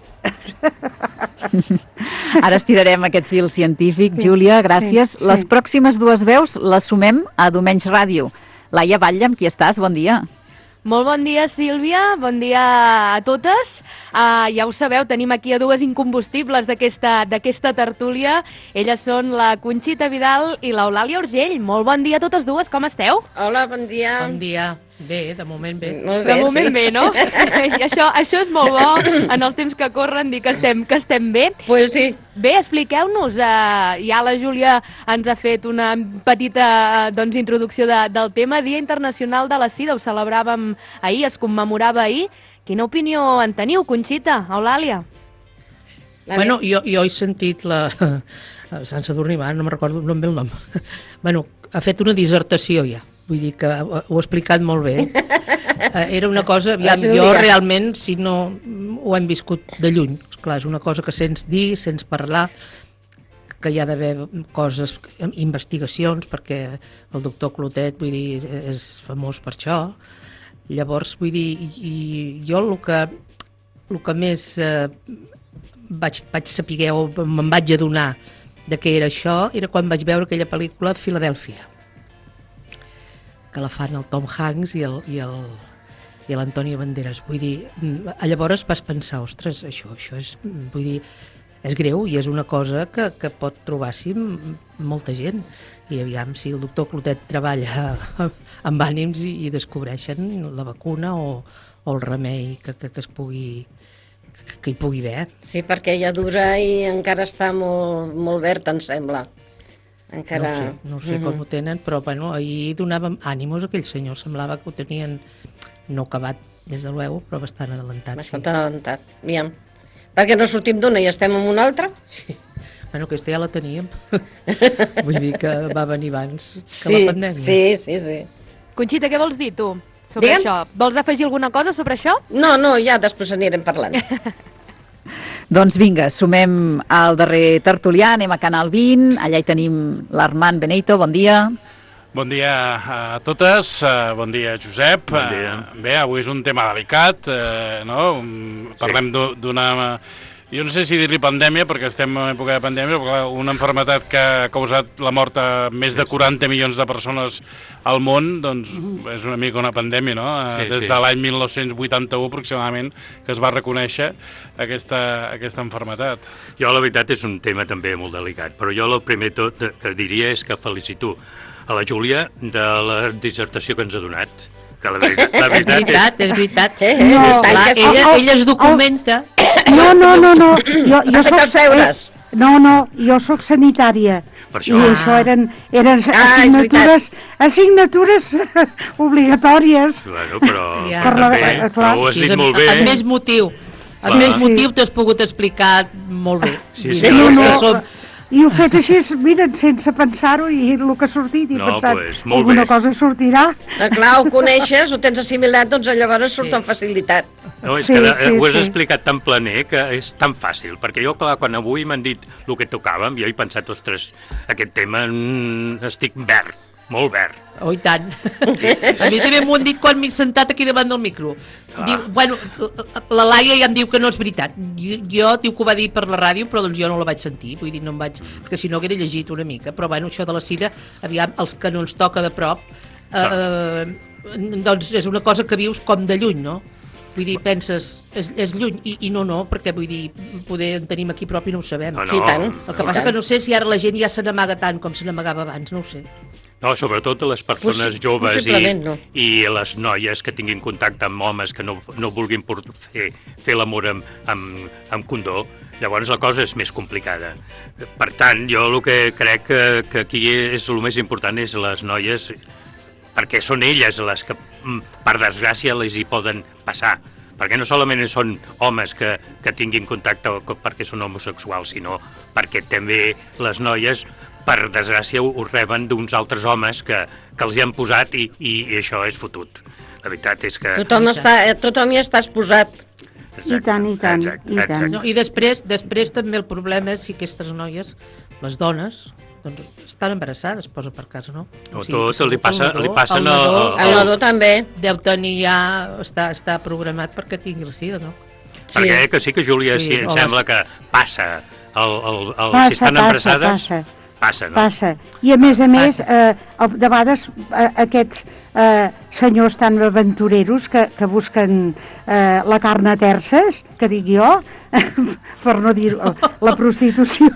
Ara estirarem aquest fil científic. Sí, Júlia, gràcies. Sí, sí. Les pròximes dues veus les sumem a Domenys Ràdio. Laia Batlle, amb qui estàs? Bon dia. Molt bon dia, Sílvia. Bon dia a totes. Uh, ja ho sabeu, tenim aquí a dues incombustibles d'aquesta d'aquesta tertúlia. Elles són la Conxita Vidal i l'Eulàlia Urgell. Molt bon dia a totes dues. Com esteu? Hola, bon dia. Bon dia. Bé, de moment bé. Molt bé, de moment sí. bé, no? I això, això és molt bo en els temps que corren, dir que estem, que estem bé. Pues sí. Bé, expliqueu-nos. Uh, ja la Júlia ens ha fet una petita uh, doncs, introducció de, del tema. Dia Internacional de la Sida, ho celebràvem ahir, es commemorava ahir. Quina opinió en teniu, Conxita, Eulàlia? Bueno, jo, jo he sentit la... Sant Sadurní, no me'n recordo ben bé el nom. Bueno, ha fet una dissertació ja. Vull dir que ho he explicat molt bé. Era una cosa, aviam, jo realment, si no ho hem viscut de lluny, esclar, és una cosa que sents dir, sents parlar, que hi ha d'haver coses, investigacions, perquè el doctor Clotet, vull dir, és famós per això. Llavors, vull dir, i jo el que, el que més eh, vaig, vaig saber o me'n vaig adonar de què era això, era quan vaig veure aquella pel·lícula de Filadèlfia, que la fan el Tom Hanks i el, i el, i l'Antonio Banderas. Vull dir, llavors vas pensar, ostres, això, això és, vull dir, és greu i és una cosa que, que pot trobar-s'hi molta gent. I aviam, si el doctor Clotet treballa amb ànims i, i descobreixen la vacuna o, o el remei que, que, que es pugui... Que, que hi pugui haver. Sí, perquè ja dura i encara està molt, molt verd, em sembla. Encara... No sé, no sé mm-hmm. com ho tenen, però bueno, ahir donàvem ànimos a aquell senyor, semblava que ho tenien no acabat, des de luego, però bastant adelantat. Bastant sí. adelantat, aviam. Perquè no sortim d'una i estem en una altra? Sí. Bueno, aquesta ja la teníem. Vull dir que va venir abans que sí, la pandèmia. Sí, sí, sí. Conxita, què vols dir tu sobre Digue'm? això? Vols afegir alguna cosa sobre això? No, no, ja després anirem parlant. Doncs vinga, sumem al darrer tertulià, anem a Canal vint, allà hi tenim l'Armand Beneito, bon dia. Bon dia a totes, bon dia Josep. Bon dia. Bé, avui és un tema delicat, no? Parlem d'una... Jo no sé si dir-li pandèmia, perquè estem en època de pandèmia, però una malaltia que ha causat la mort a més de quaranta milions de persones al món, doncs és una mica una pandèmia, no? Sí, Des sí. de l'any mil nou-cents vuitanta-u aproximadament que es va reconèixer aquesta, aquesta malaltia. Jo la veritat és un tema també molt delicat, però jo el primer tot que diria és que felicito a la Júlia de la dissertació que ens ha donat. Que la veritat, la veritat és veritat, és veritat. Eh, eh, no, clar, clar, que ella, ella es documenta. No, no, no, no. Jo, jo ha fet els deures. Eh, no, no, jo sóc sanitària. Per això. I això eren, eren ah, assignatures, assignatures obligatòries. Bueno, però, ja. però, la, també, clar. però ho has dit molt bé. Amb més motiu. Amb més motiu t'has pogut explicar molt bé. Sí, sí, sí, no, no, no. no. Som, I ho he fet així, mira, sense pensar-ho, i el que ha sortit, i he No, pensat, pues, molt alguna bé. cosa sortirà. Ah, clar, ho coneixes, ho tens assimilat, doncs llavors surt amb facilitat. No, és Sí, que sí, ho has sí. explicat tan planer que és tan fàcil, perquè jo, clar, quan avui m'han dit el que tocàvem, jo he pensat, ostres, aquest tema mm, estic verd, molt verd. Oh, i tant. A mi també m'ho han dit quan m'he sentat aquí davant del micro. Ah. Diu, bueno, la Laia ja em diu que no és veritat. Jo, jo diu que ho va dir per la ràdio, però doncs jo no la vaig sentir, vull dir, no em vaig... Perquè si no haguera llegit una mica. Però bueno, això de la sida, aviam, els que no ens toca de prop, eh, doncs és una cosa que vius com de lluny, no? Vull dir, penses, és, és lluny, i, i no, no, perquè vull dir, poder en tenim aquí prop i no ho sabem. No, no, Sí, tant. El que passa que no sé si ara la gent ja se n'amaga tant com se n'amagava abans, no ho sé. No, sobretot les persones Possi- joves i, possiblement no. i les noies que tinguin contacte amb homes que no, no vulguin por- fer, fer l'amor amb, amb, amb condó, llavors la cosa és més complicada. Per tant, jo el que crec que, que aquí és el més important és les noies, perquè són elles les que, mm, per desgràcia, les hi poden passar. Perquè no solament són homes que, que tinguin contacte perquè són homosexuals, sinó perquè també les noies, per desgràcia, ho reben d'uns altres homes que, que els hi han posat i, i, i això és fotut. La veritat és que... Tothom, està, eh, tothom hi està exposat. I tant, i tant, Exacte, i tant. exacte. No, I després, després també el problema és si aquestes noies, les dones, doncs estan embarassades, posa per casa, no? O tot li passa- li passen el nadó, el- el- El nadó també. Deu tenir ja, està, està programat perquè tingui la sida, no? Perquè que sí que, Júlia, sí, em o sembla les- que passa, el, el, el, Passa, si estan passa, embarassades, passa. passa, no? Passa. I a més a més, eh, de vegades eh, aquests eh, senyors tan aventureros que, que busquen eh, la carn a terces, que dic jo, per no dir la prostitució,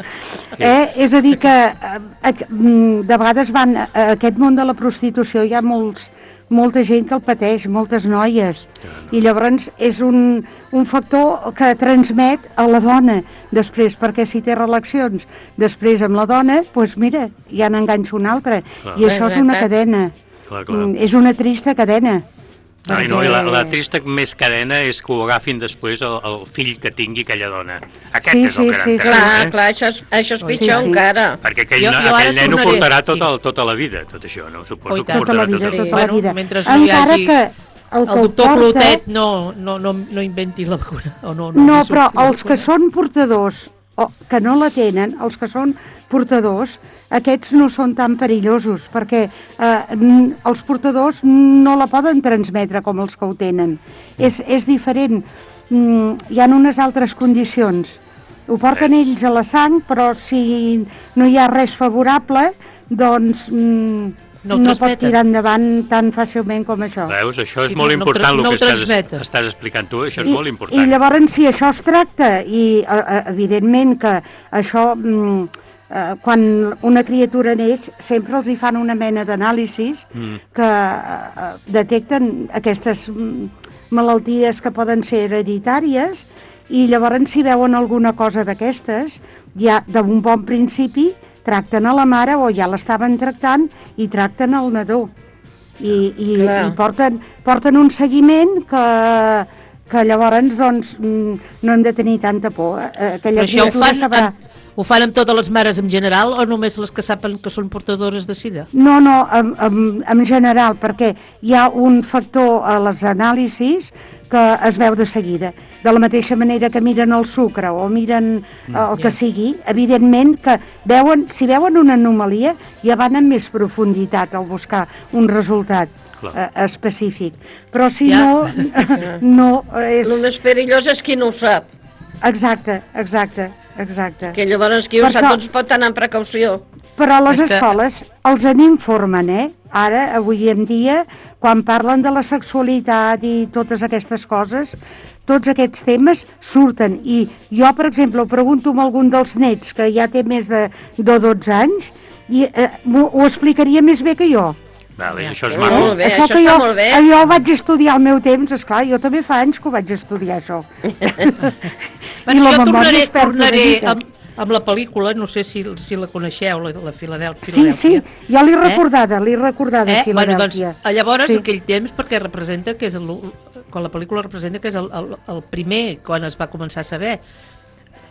eh? És a dir que eh, eh, de vegades van a aquest món de la prostitució, hi ha molts, molta gent que el pateix, moltes noies, i llavors és un, un factor que transmet a la dona després, perquè si té relacions després amb la dona, doncs mira, ja n'enganxa una altra, Clar. i això és una Exacte. cadena, Clar, clar. Mm, és una trista cadena. Ai, no, i la, la trista més cadena és que ho agafin després el, el fill que tingui aquella dona. Aquest Sí, és el sí, gran sí, tema, Clar, eh? clar, això és, això és Sí, pitjor sí. encara. Perquè aquell, Jo- jo, jo ara aquell nen ho tornaré- portarà sí. tota, tota la vida, tot això, no? Suposo Oh, i que tant. ho portarà Tota la vida, tota la tota la Bueno, vida. mentre no hi Encara hagi que el, que el doctor porta- Clotet no, no, no, no inventi la vacuna. O no, no, No, ens però surti la els que vacuna. són portadors, o que no la tenen, els que són portadors, aquests no són tan perillosos, perquè eh, n- els portadors no la poden transmetre com els que ho tenen. És, és diferent, mm, hi ha unes altres condicions. Ho porten ells a la sang, però si no hi ha res favorable, doncs mm, No ho no, pot transmeten. tirar endavant tan fàcilment com això. Veus? Això és Sí, molt no- no important, tra- el no que ho estàs, transmeten. estàs explicant tu, això és I, molt I important. llavors, si això es tracta, i eh, eh, evidentment que això, mm, eh, quan una criatura neix, sempre els hi fan una mena d'anàlisis Mm. que eh, detecten aquestes mm, malalties que poden ser hereditàries, i llavors si veuen alguna cosa d'aquestes, ja d'un bon principi tracten a la mare, o ja l'estaven tractant, i tracten el nadó. I, i, Clar. i porten, porten un seguiment que, que llavors doncs, mm, no hem de tenir tanta por. Eh, Aquella Però això ho criatura fan, sabrà... amb, ho fan amb totes les mares en general o només les que saben que són portadores de sida? No, no, en, en, en general, perquè hi ha un factor a les anàlisis que es veu de seguida. De la mateixa manera que miren el sucre o miren eh, el que sigui, evidentment que veuen, si veuen una anomalia, ja van amb més profunditat al buscar un resultat eh, específic. Però si Ja. no, no és... El més perillós és qui no ho sap. Exacte, exacte, exacte. Que llavors qui ho Per sap això- doncs pot anar amb precaució. Però a les És que- escoles els n'informen, eh? Ara, avui en dia, quan parlen de la sexualitat i totes aquestes coses, tots aquests temes surten. I jo, per exemple, ho pregunto a algun dels nets que ja té més de, de dotze anys, i eh, m'ho- ho explicaria més bé que jo. Vale, això és Eh? maco. Molt bé, això que està jo, molt bé. Jo ho vaig estudiar al meu temps, esclar, jo també fa anys que ho vaig estudiar, això. Bueno, la jo memòria tornaré, es perd una tornaré mica. amb, amb la pel·lícula, no sé si, si la coneixeu, la, la Filadèlfia. Sí, sí, jo l'he Eh? recordada, l'he recordada, Eh? Bueno, doncs, Filadèlfia. llavors, Sí. aquell temps, perquè representa que és el, quan la pel·lícula representa que és el, el, el primer, quan es va començar a saber.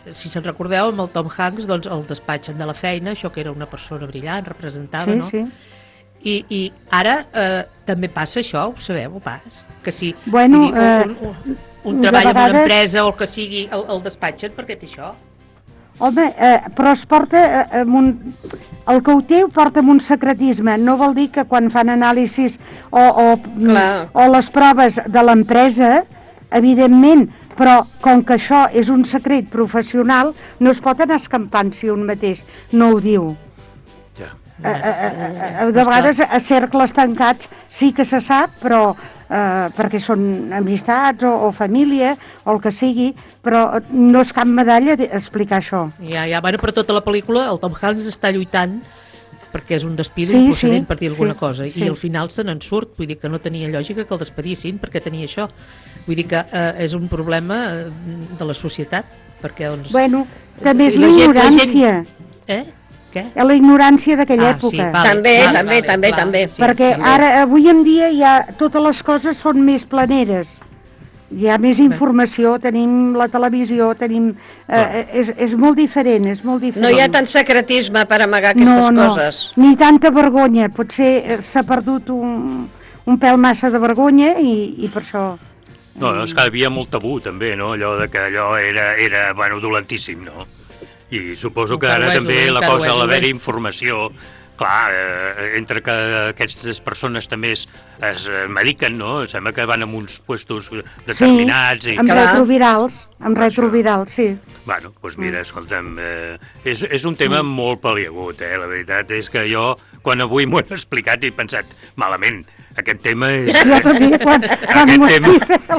si se'n recordeu, amb el Tom Hanks, doncs el despatxen de la feina, això que era una persona brillant, representava, sí, no? Sí. I, i ara eh, també passa això, ho sabeu, pas? Que si bueno, dir, un, un, un, un treball vegades... en una empresa o el que sigui, el, el despatxen perquè té això. Home, eh, però es porta eh, amb un... El que ho té ho porta amb un secretisme. No vol dir que quan fan anàlisis o, o, o les proves de l'empresa, evidentment, però com que això és un secret professional, no es pot anar escampant si un mateix no ho diu. Ja. Eh, eh, eh, de vegades a cercles tancats sí que se sap, però eh, perquè són amistats o, o família o el que sigui, però no és cap medalla explicar això. Ja, ja, bueno, per tota la pel·lícula el Tom Hanks està lluitant perquè és un despido sí, improcedent, sí, per dir alguna sí, cosa, sí. I al final se n'en surt, vull dir que no tenia lògica que el despedissin perquè tenia això. Vull dir que eh, és un problema de la societat, perquè doncs... Bueno, també és la l'ignorància. Eh? Què? La ignorància d'aquella ah, època. Sí, vale, també, vale, també, vale, també, clar, també. Sí, perquè sí, ara, avui en dia, ja totes les coses són més planeres. Hi ha més informació, tenim la televisió, tenim... Eh, és, és molt diferent, és molt diferent. No hi ha tant secretisme per amagar aquestes no, coses. No, ni tanta vergonya. Potser s'ha perdut un, un pèl massa de vergonya i, i per això... No, és que hi havia molt tabú, també, no? Allò de que allò era, era bueno, dolentíssim, no? I suposo que ara també la cosa, a l'haver informació, clar, eh, entre que aquestes persones també es, es mediquen, no? Sembla que van a uns puestos determinats. Sí, i... amb retrovirals, amb retrovirals, sí. Bueno, doncs mira, escolta'm, eh, és, és un tema mm. molt paliagut, eh? La veritat és que jo, quan avui m'ho he explicat, he pensat, malament, aquest tema és... Jo també, quan, quan m'ho tema...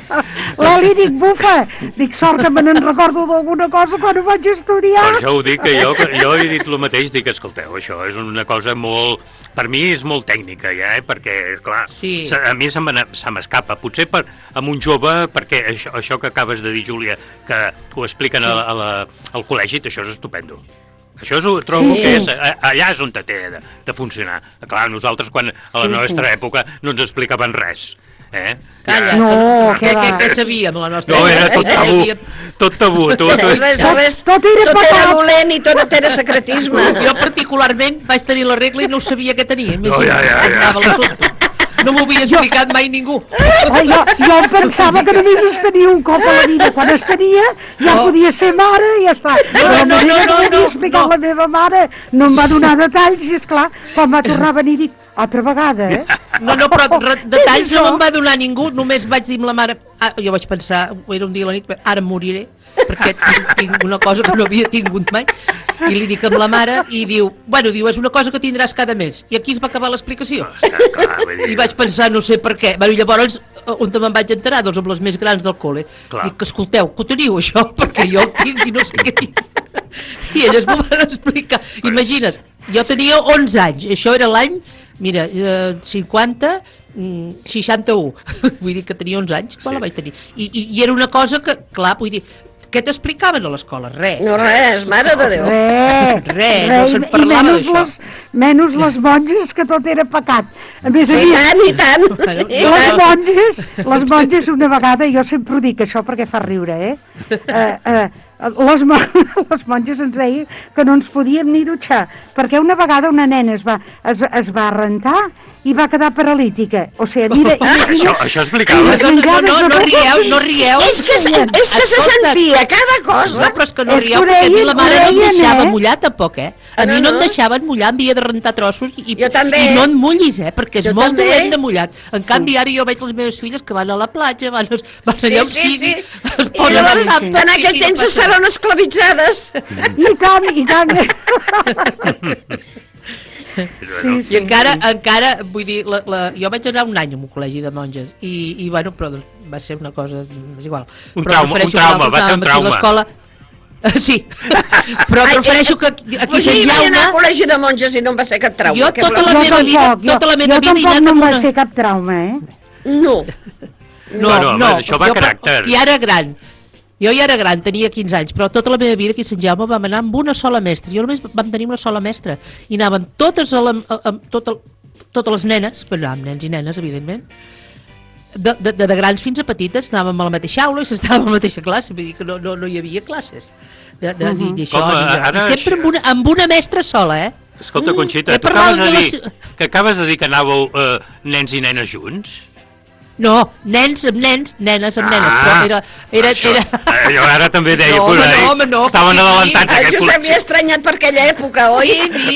L'Eli dic, bufa, dic, sort que me n'en recordo d'alguna cosa quan ho vaig estudiar. Per això ho dic, que jo, jo he dit el mateix, dic, escolteu, això és una cosa molt... Per mi és molt tècnica, ja, eh? Perquè, clar, sí. a mi se m'escapa. Potser per, amb un jove, perquè això, això que acabes de dir, Júlia, que ho expliquen sí. a la, a la, al col·legi, això és estupendo. Això és, trobo sí. que és, allà és on té de, de funcionar. Clar, nosaltres, quan a la sí, nostra sí. època, no ens explicaven res. Eh? Calla, no, què, què, què sabíem la nostra no, era tot tabú, tot tabú. Tot, tot, res, res, tot, era, tot era dolent i tot era secretisme. Jo particularment vaig tenir la regla i no sabia què tenia. No, ja, ja, ja. No m'ho havia explicat mai ningú. Ai, jo, jo pensava que només es tenia un cop a la vida. Quan es tenia ja no. podia ser mare i ja està. No, no, no, no, no, no, explicat no. La meva mare no em va donar detalls i esclar, quan va tornar a venir dic, altra vegada, eh? No, no, però detalls no me'n va donar ningú, només vaig dir amb la mare, ah, jo vaig pensar, era un dia a la nit, ara em moriré, perquè tinc, tinc una cosa que no havia tingut mai, i li dic amb la mare, i diu, bueno, diu, és una cosa que tindràs cada mes, i aquí es va acabar l'explicació. No, clar, I vaig pensar, no sé per què, bueno, llavors, on me'n vaig enterar? Doncs amb les més grans del col·le. Clar. Dic, escolteu, que ho teniu això? Perquè jo ho tinc i no sé què tinc. I elles m'ho van explicar. Pues... Imagina't, jo tenia onze anys, això era l'any, mira, eh, cinquanta, seixanta-u, vull dir que tenia onze anys, quan sí. la vaig tenir. I, i, I era una cosa que, clar, vull dir, què t'explicaven a l'escola? Res. No, res, mare de Déu. Res, res, no se'n parlava d'això. Menys les monges, que tot era pecat. A més, sí, a més, i tant, i tant. Les monges, les monges una vegada, jo sempre ho dic això perquè fa riure, eh? eh, eh les, les monges ens deien que no ens podíem ni dutxar, perquè una vegada una nena es va, es, es va rentar i va quedar paralítica. O sigui, mira... Oh, això, això explicava. No, no, no, no rieu, no rieu. És que, és, és que se sentia cada cosa. No, però és que no rieu, perquè a mi la mare no em deixava mullar tampoc, eh? A mi no em deixaven mullar, em havia de rentar trossos i, jo també. I no et mullis, eh? Perquè és jo molt també. dolent de mullat. En canvi, ara jo veig les meves filles que van a la platja, van, van sí, allà on sí, sigui, sí. es posen I llavors, en aquell temps estaven esclavitzades. I tant, i tant. Sí, sí, i encara, sí. encara, vull dir, la, la, jo vaig anar un any a un col·legi de monges i, i bueno, però va ser una cosa, és igual. Un però trauma, un trauma, va ser un trauma. L'escola, sí, però Ai, prefereixo que aquí a Sant Jaume... Vaig anar al col·legi de monges i no em va ser cap trauma. Jo tota la meva vida, tota la meva vida... Jo tampoc no em va ser cap trauma, eh? No. No, bueno, no, això va caràcter. I ara gran. Jo ja era gran, tenia quinze anys, però tota la meva vida aquí a Sant Jaume vam anar amb una sola mestra. Jo només vam tenir una sola mestra. I anàvem totes, a la, a, a, tot el, totes les nenes, però anàvem nens i nenes, evidentment, de, de, de grans fins a petites anàvem a la mateixa aula i s'estàvem a la mateixa classe, vull dir que no, no, no hi havia classes de, de, uh-huh. ni això, ni això. I sempre amb una, amb una mestra sola, eh? Escolta, Conxita, eh, tu acabes de, de dir les... que acabes de dir que anàveu uh, nens i nenes junts? No, nens amb nens, nenes amb nenes, ah, però era... era, això, era... Jo ara també deia, no, home, no, home, no, estaven adelantats a aquest col·lectiu. Jo s'havia estranyat per aquella època, oi?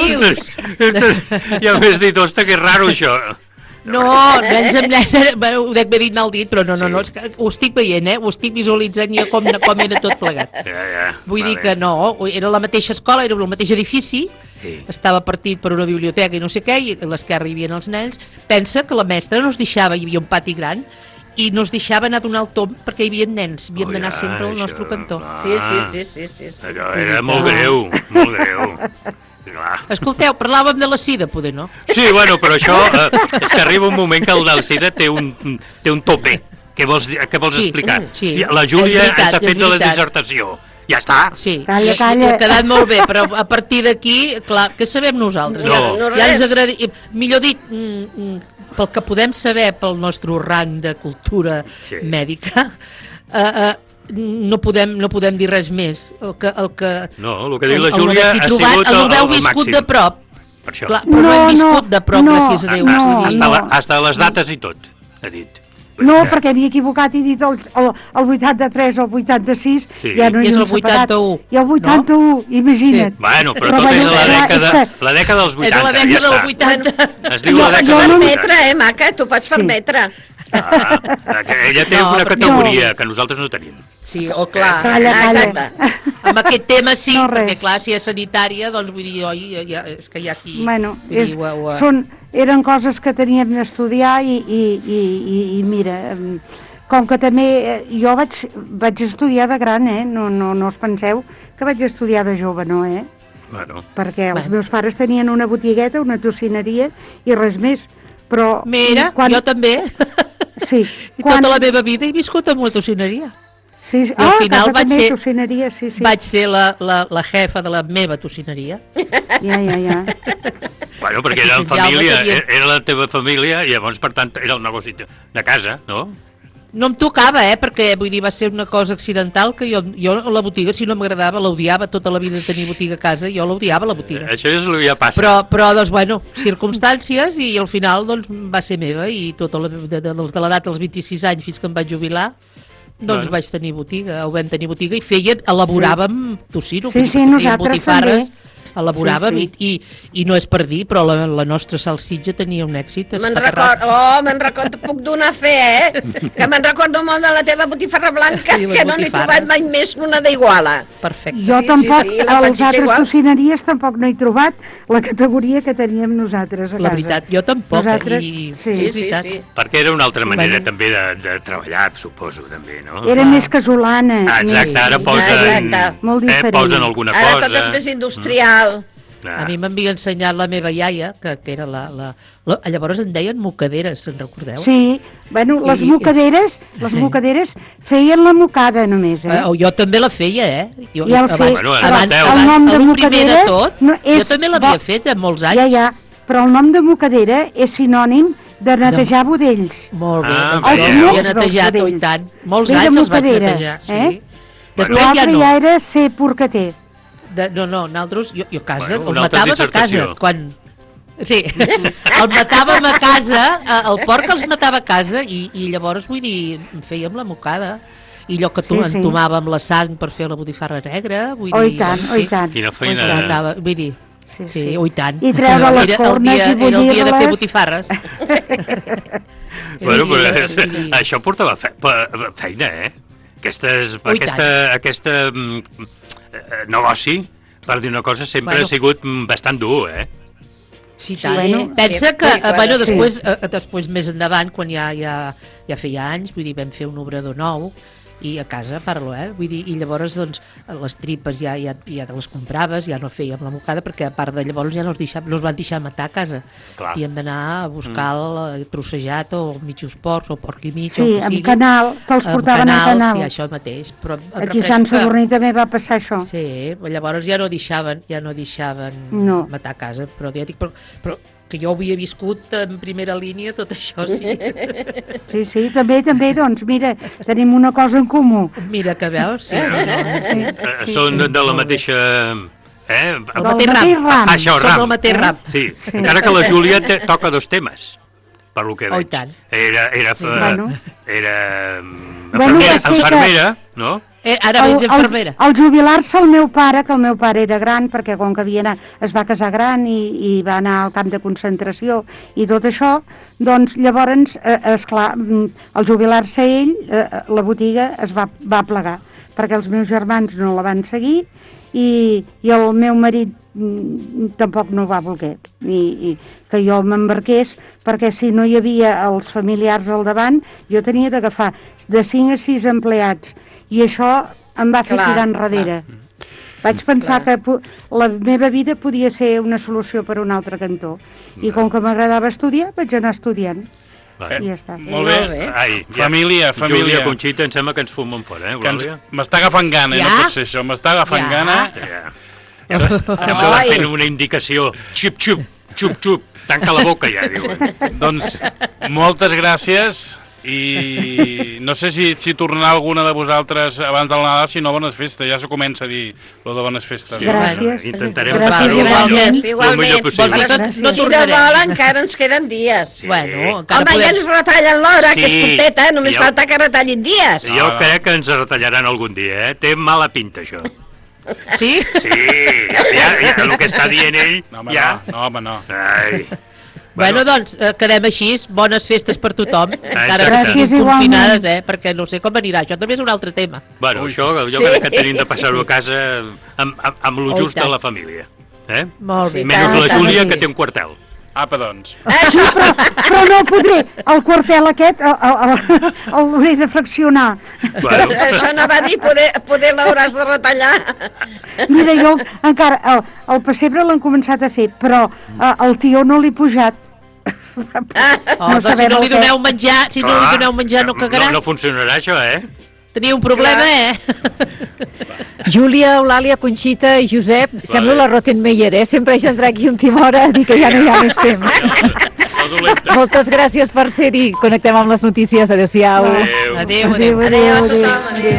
Ja m'has dit, ostres, que raro això. No, nens amb nenes, bueno, ho dec haver dit mal dit, però no, no, no, és que ho estic veient, eh? Ho estic visualitzant jo com, com era tot plegat. Ja, ja, Vull dir que no, era la mateixa escola, era el mateix edifici, sí. Estava partit per una biblioteca i no sé què, i a l'esquerra hi havia els nens. Pensa que la mestra no es deixava, hi havia un pati gran, i no es deixava anar a donar el tomb perquè hi havia nens, havíem oh, d'anar ja, sempre al nostre cantó. Sí, sí, sí, sí, sí, sí. Allò era molt greu, molt greu. Clar. Escolteu, parlàvem de la sida, poder, no? Sí, bueno, però això eh, és que arriba un moment que el del sida té un, té un tope. Què vols, què vols sí, explicar? Sí. La Júlia ens ha fet la dissertació. Ja està. Sí, calla, calla. Ha quedat molt bé, però a partir d'aquí, clar, què sabem nosaltres? No. Ja, ja ens agradi... Millor dit, pel que podem saber pel nostre rang de cultura sí. mèdica, eh, eh, no podem, no podem dir res més. El que, el que, no, el que diu la Júlia ha sigut el, el, el, el viscut màxim. De prop. Per això. Clar, però no, no hem viscut no, de prop, no, gràcies a Déu. No, hasta, no. La, hasta les dates i tot, ha dit. No, perquè havia equivocat i dit el, el, el vuitanta-tres o el vuitanta-sis, sí. ja no hi és el vuitanta-u. I el vuitanta-u, no? Imagina't. Sí. Bueno, però, però tot és la dècada, que... la dècada dels vuitanta, és la dècada ja del vuitanta. Es diu la dècada dels vuitanta. permetre, eh, maca? Tu pots permetre. Ah, ella té no, una categoria no. que nosaltres no tenim. Sí, o clar, calla, calla. Amb aquest tema sí, no perquè clar, si és sanitària, doncs vull dir, oi, ja, és que hi ha qui... Bueno, és, dir, ho, ho... Són, eren coses que teníem d'estudiar i, i, i, i, i mira, com que també jo vaig, vaig estudiar de gran, eh? No, no, no us penseu que vaig estudiar de jove, no, eh? Bueno. Perquè els bueno. meus pares tenien una botigueta, una tocineria i res més, però... Mira, quan... jo també. Sí. I quan... tota la meva vida he viscut en una tocineria. Sí, sí. I al ah, final vaig també, ser, tocineria, sí, sí. vaig ser la, la, la jefa de la meva tocineria. Ja, ja, ja. Bueno, perquè era en família, tenia... era la teva família i llavors, per tant, era el negoci de casa, no? No em tocava, eh, perquè vull dir, va ser una cosa accidental que jo, jo la botiga, si no m'agradava, l'odiava tota la vida de tenir botiga a casa, jo l'odiava la botiga. Això és el que ja passa. Però, però doncs, bueno, circumstàncies i al final doncs, va ser meva i tota la, de, de, de l'edat dels vint-i-sis anys fins que em vaig jubilar, doncs bueno. vaig tenir botiga, ho vam tenir botiga i feien, elaboràvem tocino, sí, sí, nosaltres també. Elaboràvem sí, sí. I, i no és per dir, però la, la nostra salsitxa tenia un èxit. Me'n recordo, oh, me'n recordo, puc donar fe, eh? Que me'n recordo molt de la teva botifarra blanca, sí, que no n'he trobat mai més una d'iguala. Perfecte. Jo sí, tampoc, sí, sí, a les altres igual. Tocineries tampoc no he trobat la categoria que teníem nosaltres a casa. La veritat, jo tampoc. Nosaltres, i... sí, sí, sí, sí. Perquè era una altra manera bueno. també de, de treballar, suposo, també, no? Era ah. més casolana. Ah, exacte, més, ara posen, exacte. Molt diferent. Eh, posen alguna ara cosa. Ara tot és més industrial. Mm. Ah. A mi m'havia ensenyat la meva iaia, que, que era la, la, la... Llavors en deien mocaderes, se'n recordeu? Sí, bueno, les I, mocaderes, les mocaderes feien la mocada només, eh? Uh, jo també la feia, eh? Jo, ja abans, fe... bueno, abans, el, el nom de mocadera... De tot, no, és, jo també l'havia bo... fet en molts anys. Ja, ja, però el nom de mocadera és sinònim de netejar de... budells. Molt bé, ah, doncs jo havia netejat, oh, i tant. Molts Ve anys els vaig netejar, sí. Eh? Després L'altre ja no. ja era ser porcater. De, no, no, nosaltres, jo, jo a casa, bueno, el matàvem a casa, quan... Sí, el matàvem a casa, el porc els matava a casa i, i llavors, vull dir, fèiem la mocada. I allò que tu sí, sí. entomàvem la sang per fer la botifarra negra, vull oh, dir... I tant, oh, i tant. Quina feina... Matava, vull dir, sí, sí, oh, i tant. I treure les fornes dia, i bullir-les... Era el dia de fer botifarres. Bueno, però és, això portava fe, feina, eh? Aquestes, oh, aquesta, aquesta eh, negoci, per dir una cosa, sempre bueno. ha sigut bastant dur, eh? Sí, sí, bueno, pensa que, sí, bueno, després, sí. eh, després més endavant, quan ja, ja, ja feia anys, vull dir, vam fer un obrador nou, i a casa parlo, eh? Vull dir, i llavors, doncs, les tripes ja, ja, ja te les compraves, ja no fèiem la mocada, perquè a part de llavors ja no es, deixava, no es van deixar matar a casa. Clar. I hem d'anar a buscar mm. el trossejat o mitjos porcs o porc i mig, sí, o el que sigui. Sí, amb canal, que els portaven canal, a canal. Sí, això mateix. Però aquí a Sant Sadurní que... també va passar això. Sí, llavors ja no deixaven, ja no deixaven no. matar a casa, però ja dic, però, però que jo ho havia viscut en primera línia, tot això, sí. Sí, sí, també, també, doncs, mira, tenim una cosa en comú. Mira, que veus, sí. sí, sí. Són de la mateixa... Eh? El mateix ram. Ah, això, Som ram. del mateix ram. Sí, encara que la Júlia te, toca dos temes, per lo que veig. Oh, i tant. Era, era, fa, Bueno. era Bueno, infermera, va ser que- infermera, no? Eh, ara veig infermera. Al jubilar-se el meu pare, que el meu pare era gran, perquè com que havia anat, es va casar gran i, i va anar al camp de concentració i tot això, doncs llavors, eh, esclar, mm, al jubilar-se ell, eh, la botiga es va, va plegar, perquè els meus germans no la van seguir i, i el meu marit mm, tampoc no ho va voler, i, i que jo m'embarqués, perquè si no hi havia els familiars al davant, jo tenia d'agafar de cinc a sis empleats, i això em va fer Clar, tirar enrere. Vaig pensar Clar. que po- la meva vida podia ser una solució per un altre cantó. I com que m'agradava estudiar, vaig anar estudiant. I ja està. Molt bé. Molt bé. Ai, ja. Família, família. Júlia, Conxita, em sembla que ens fumen fora, eh, Que ens- Eulàlia? M'està agafant gana, Ja? no pot ser això. M'està agafant Ja? gana. Ja. Sembla Ai. fent una indicació. Xup, xup, xup, xup. Tanca la boca ja, diuen. Doncs moltes gràcies i no sé si, si tornarà alguna de vosaltres abans del Nadal, si no, bones festes. Ja se comença a dir lo de bones festes. Sí, Gràcies. bueno, intentarem Gràcies, passar-ho igualment. el millor Igualment. possible. Vols dir tot? Si No de tornarem. vol encara ens queden dies. Sí. Bueno, encara Home, ja podem... ens retallen l'hora, que és Sí. curteta, només Jo- falta que retallin dies. Jo crec que ens retallaran algun dia, eh? Té mala pinta, això. Sí? Sí, ja, ja, el que està dient ell, No, home, ja... no, no, home, no. Ai. Bueno, doncs, eh, quedem així. Bones festes per tothom, encara que exacte. siguin Gràcies, igualment. confinades, eh? Perquè no sé com anirà. Això també és un altre tema. Bueno, això jo Sí. crec que tenim de passar-ho a casa amb, amb, amb lo Oh, i just de tant. la família. Eh? Molt bé. Sí, Menys tant, la tant, Júlia, sí. que té un quartel. Apa, doncs. Sí, però, però no podré. El quartel aquest el- el- el- l'hauré de fraccionar. Bueno, Això no va dir, poder, poder l'hauràs de retallar. Mira, jo encara, el, el pessebre l'han començat a fer, però eh, el tió no l'he pujat. Oh, doncs si sabem no li el que- doneu menjar, si no li clar, doneu menjar no cagarà. No, no funcionarà això, eh? Teniu un problema, eh? Júlia, Eulàlia, Conxita i Josep, vale. Sembla la Rottenmeier, eh? Sempre haig d'entrar aquí a última hora a dir que ja no hi ha més temps. No dolenta. Moltes gràcies per ser-hi. Connectem amb les notícies. Adéu-siau. Adéu. Adéu, adéu. Adéu, Adéu a adéu, tothom, adéu.